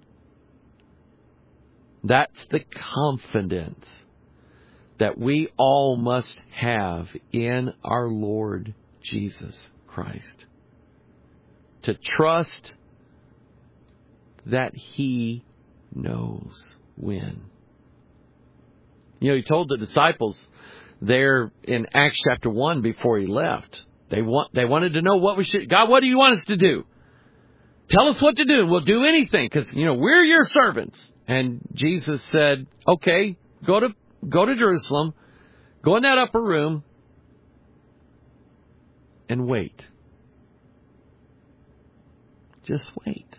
That's the confidence that we all must have in our Lord Jesus Christ. To trust that He knows when. You know, He told the disciples there in Acts chapter one before He left, they want they wanted to know what we should, God, what do you want us to do? Tell us what to do. We'll do anything because, you know, we're your servants. And Jesus said, okay, go to go to Jerusalem, go in that upper room, and wait. Just wait.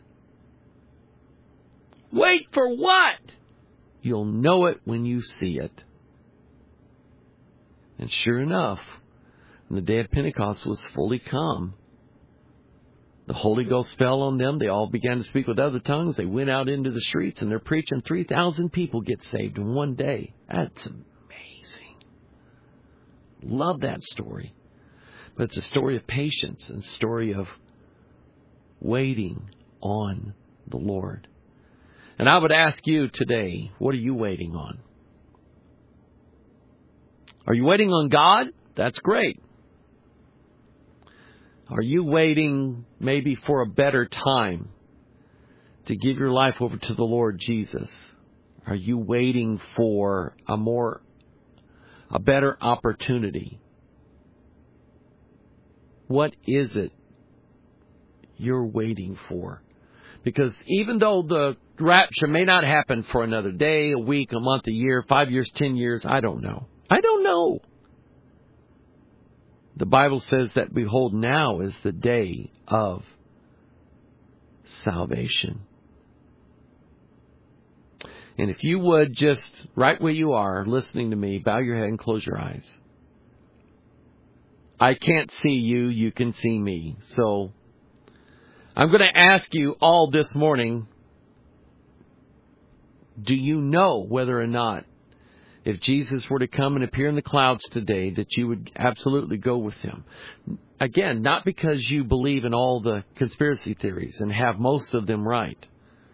Wait for what? You'll know it when you see it. And sure enough, when the day of Pentecost was fully come, the Holy Ghost fell on them. They all began to speak with other tongues. They went out into the streets and they're preaching. three thousand people get saved in one day. That's amazing. Love that story. But it's a story of patience and a story of waiting on the Lord. And I would ask you today, what are you waiting on? Are you waiting on God? That's great. Are you waiting maybe for a better time to give your life over to the Lord Jesus? Are you waiting for a more, a better opportunity? What is it you're waiting for? Because even though the rapture may not happen for another day, a week, a month, a year, five years, ten years, I don't know. I don't know. The Bible says that, behold, now is the day of salvation. And if you would just, right where you are, listening to me, bow your head and close your eyes. I can't see you, you can see me. So I'm going to ask you all this morning, do you know whether or not if Jesus were to come and appear in the clouds today, that you would absolutely go with him? Again, not because you believe in all the conspiracy theories and have most of them right.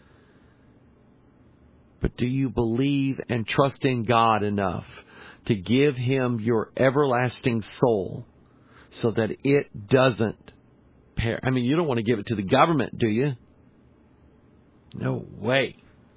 But do you believe and trust in God enough to give him your everlasting soul so that it doesn't perish? I mean, you don't want to give it to the government, do you? No way.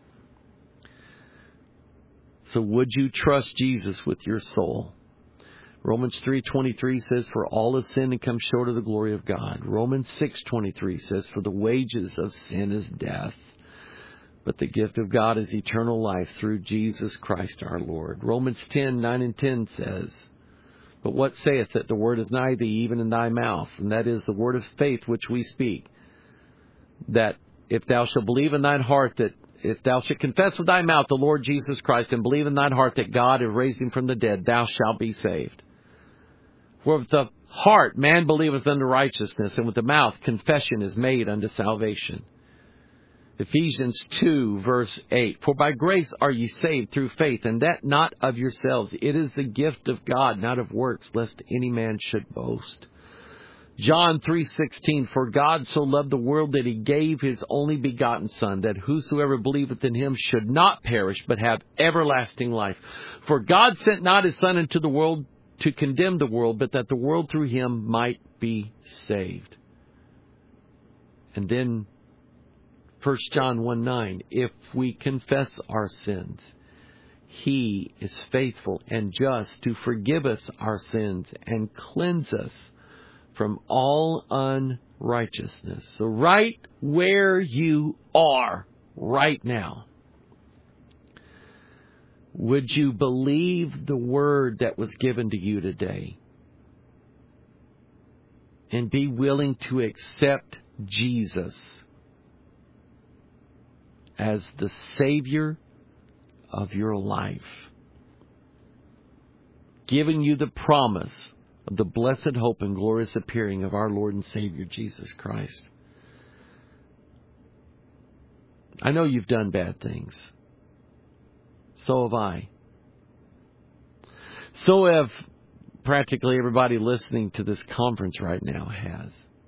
So would you trust Jesus with your soul? Romans three twenty-three says, for all have sinned and come short of the glory of God. Romans six twenty-three says, for the wages of sin is death, but the gift of God is eternal life through Jesus Christ our Lord. Romans ten nine and ten says, but what saith it? The word is nigh thee, even in thy mouth, and that is the word of faith which we speak, that if thou shalt believe in thine heart that if thou shalt confess with thy mouth the Lord Jesus Christ, and believe in thine heart that God hath raised him from the dead, thou shalt be saved. For with the heart man believeth unto righteousness, and with the mouth confession is made unto salvation. Ephesians two, verse eight. For by grace are ye saved through faith, and that not of yourselves. It is the gift of God, not of works, lest any man should boast. John three sixteen. For God so loved the world that he gave his only begotten Son, that whosoever believeth in him should not perish, but have everlasting life. For God sent not his Son into the world to condemn the world, but that the world through him might be saved. And then First John one nine, if we confess our sins, he is faithful and just to forgive us our sins and cleanse us from all unrighteousness. So right where you are right now, would you believe the word that was given to you today and be willing to accept Jesus as the Savior of your life, giving you the promise of the blessed hope and glorious appearing of our Lord and Savior Jesus Christ? I know you've done bad things. So have I. So have practically everybody listening to this conference right now has.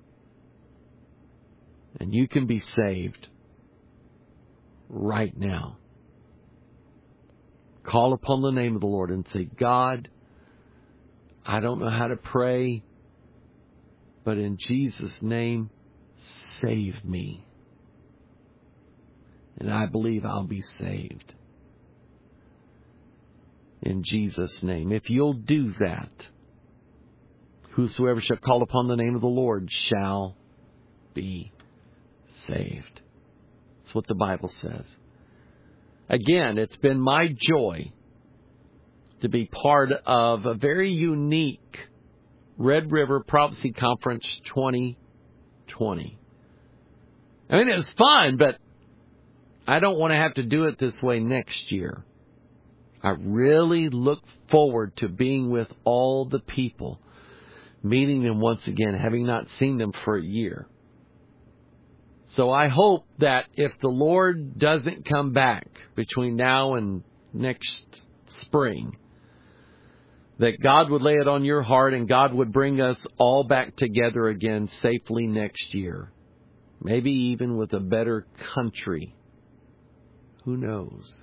And you can be saved right now. Call upon the name of the Lord and say, God, I don't know how to pray, but in Jesus' name, save me. And I believe I'll be saved. In Jesus' name. If you'll do that, whosoever shall call upon the name of the Lord shall be saved. That's what the Bible says. Again, it's been my joy to be part of a very unique Red River Prophecy Conference twenty twenty. I mean, it was fun, but I don't want to have to do it this way next year. I really look forward to being with all the people, meeting them once again, having not seen them for a year. So I hope that if the Lord doesn't come back between now and next spring, that God would lay it on your heart and God would bring us all back together again safely next year. Maybe even with a better country. Who knows?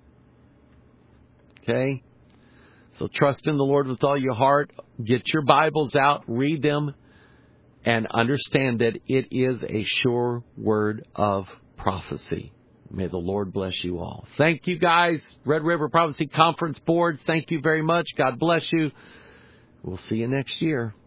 Okay? So trust in the Lord with all your heart. Get your Bibles out, read them, and understand that it is a sure word of prophecy. May the Lord bless you all. Thank you, guys. Red River Prophecy Conference Board, thank you very much. God bless you. We'll see you next year.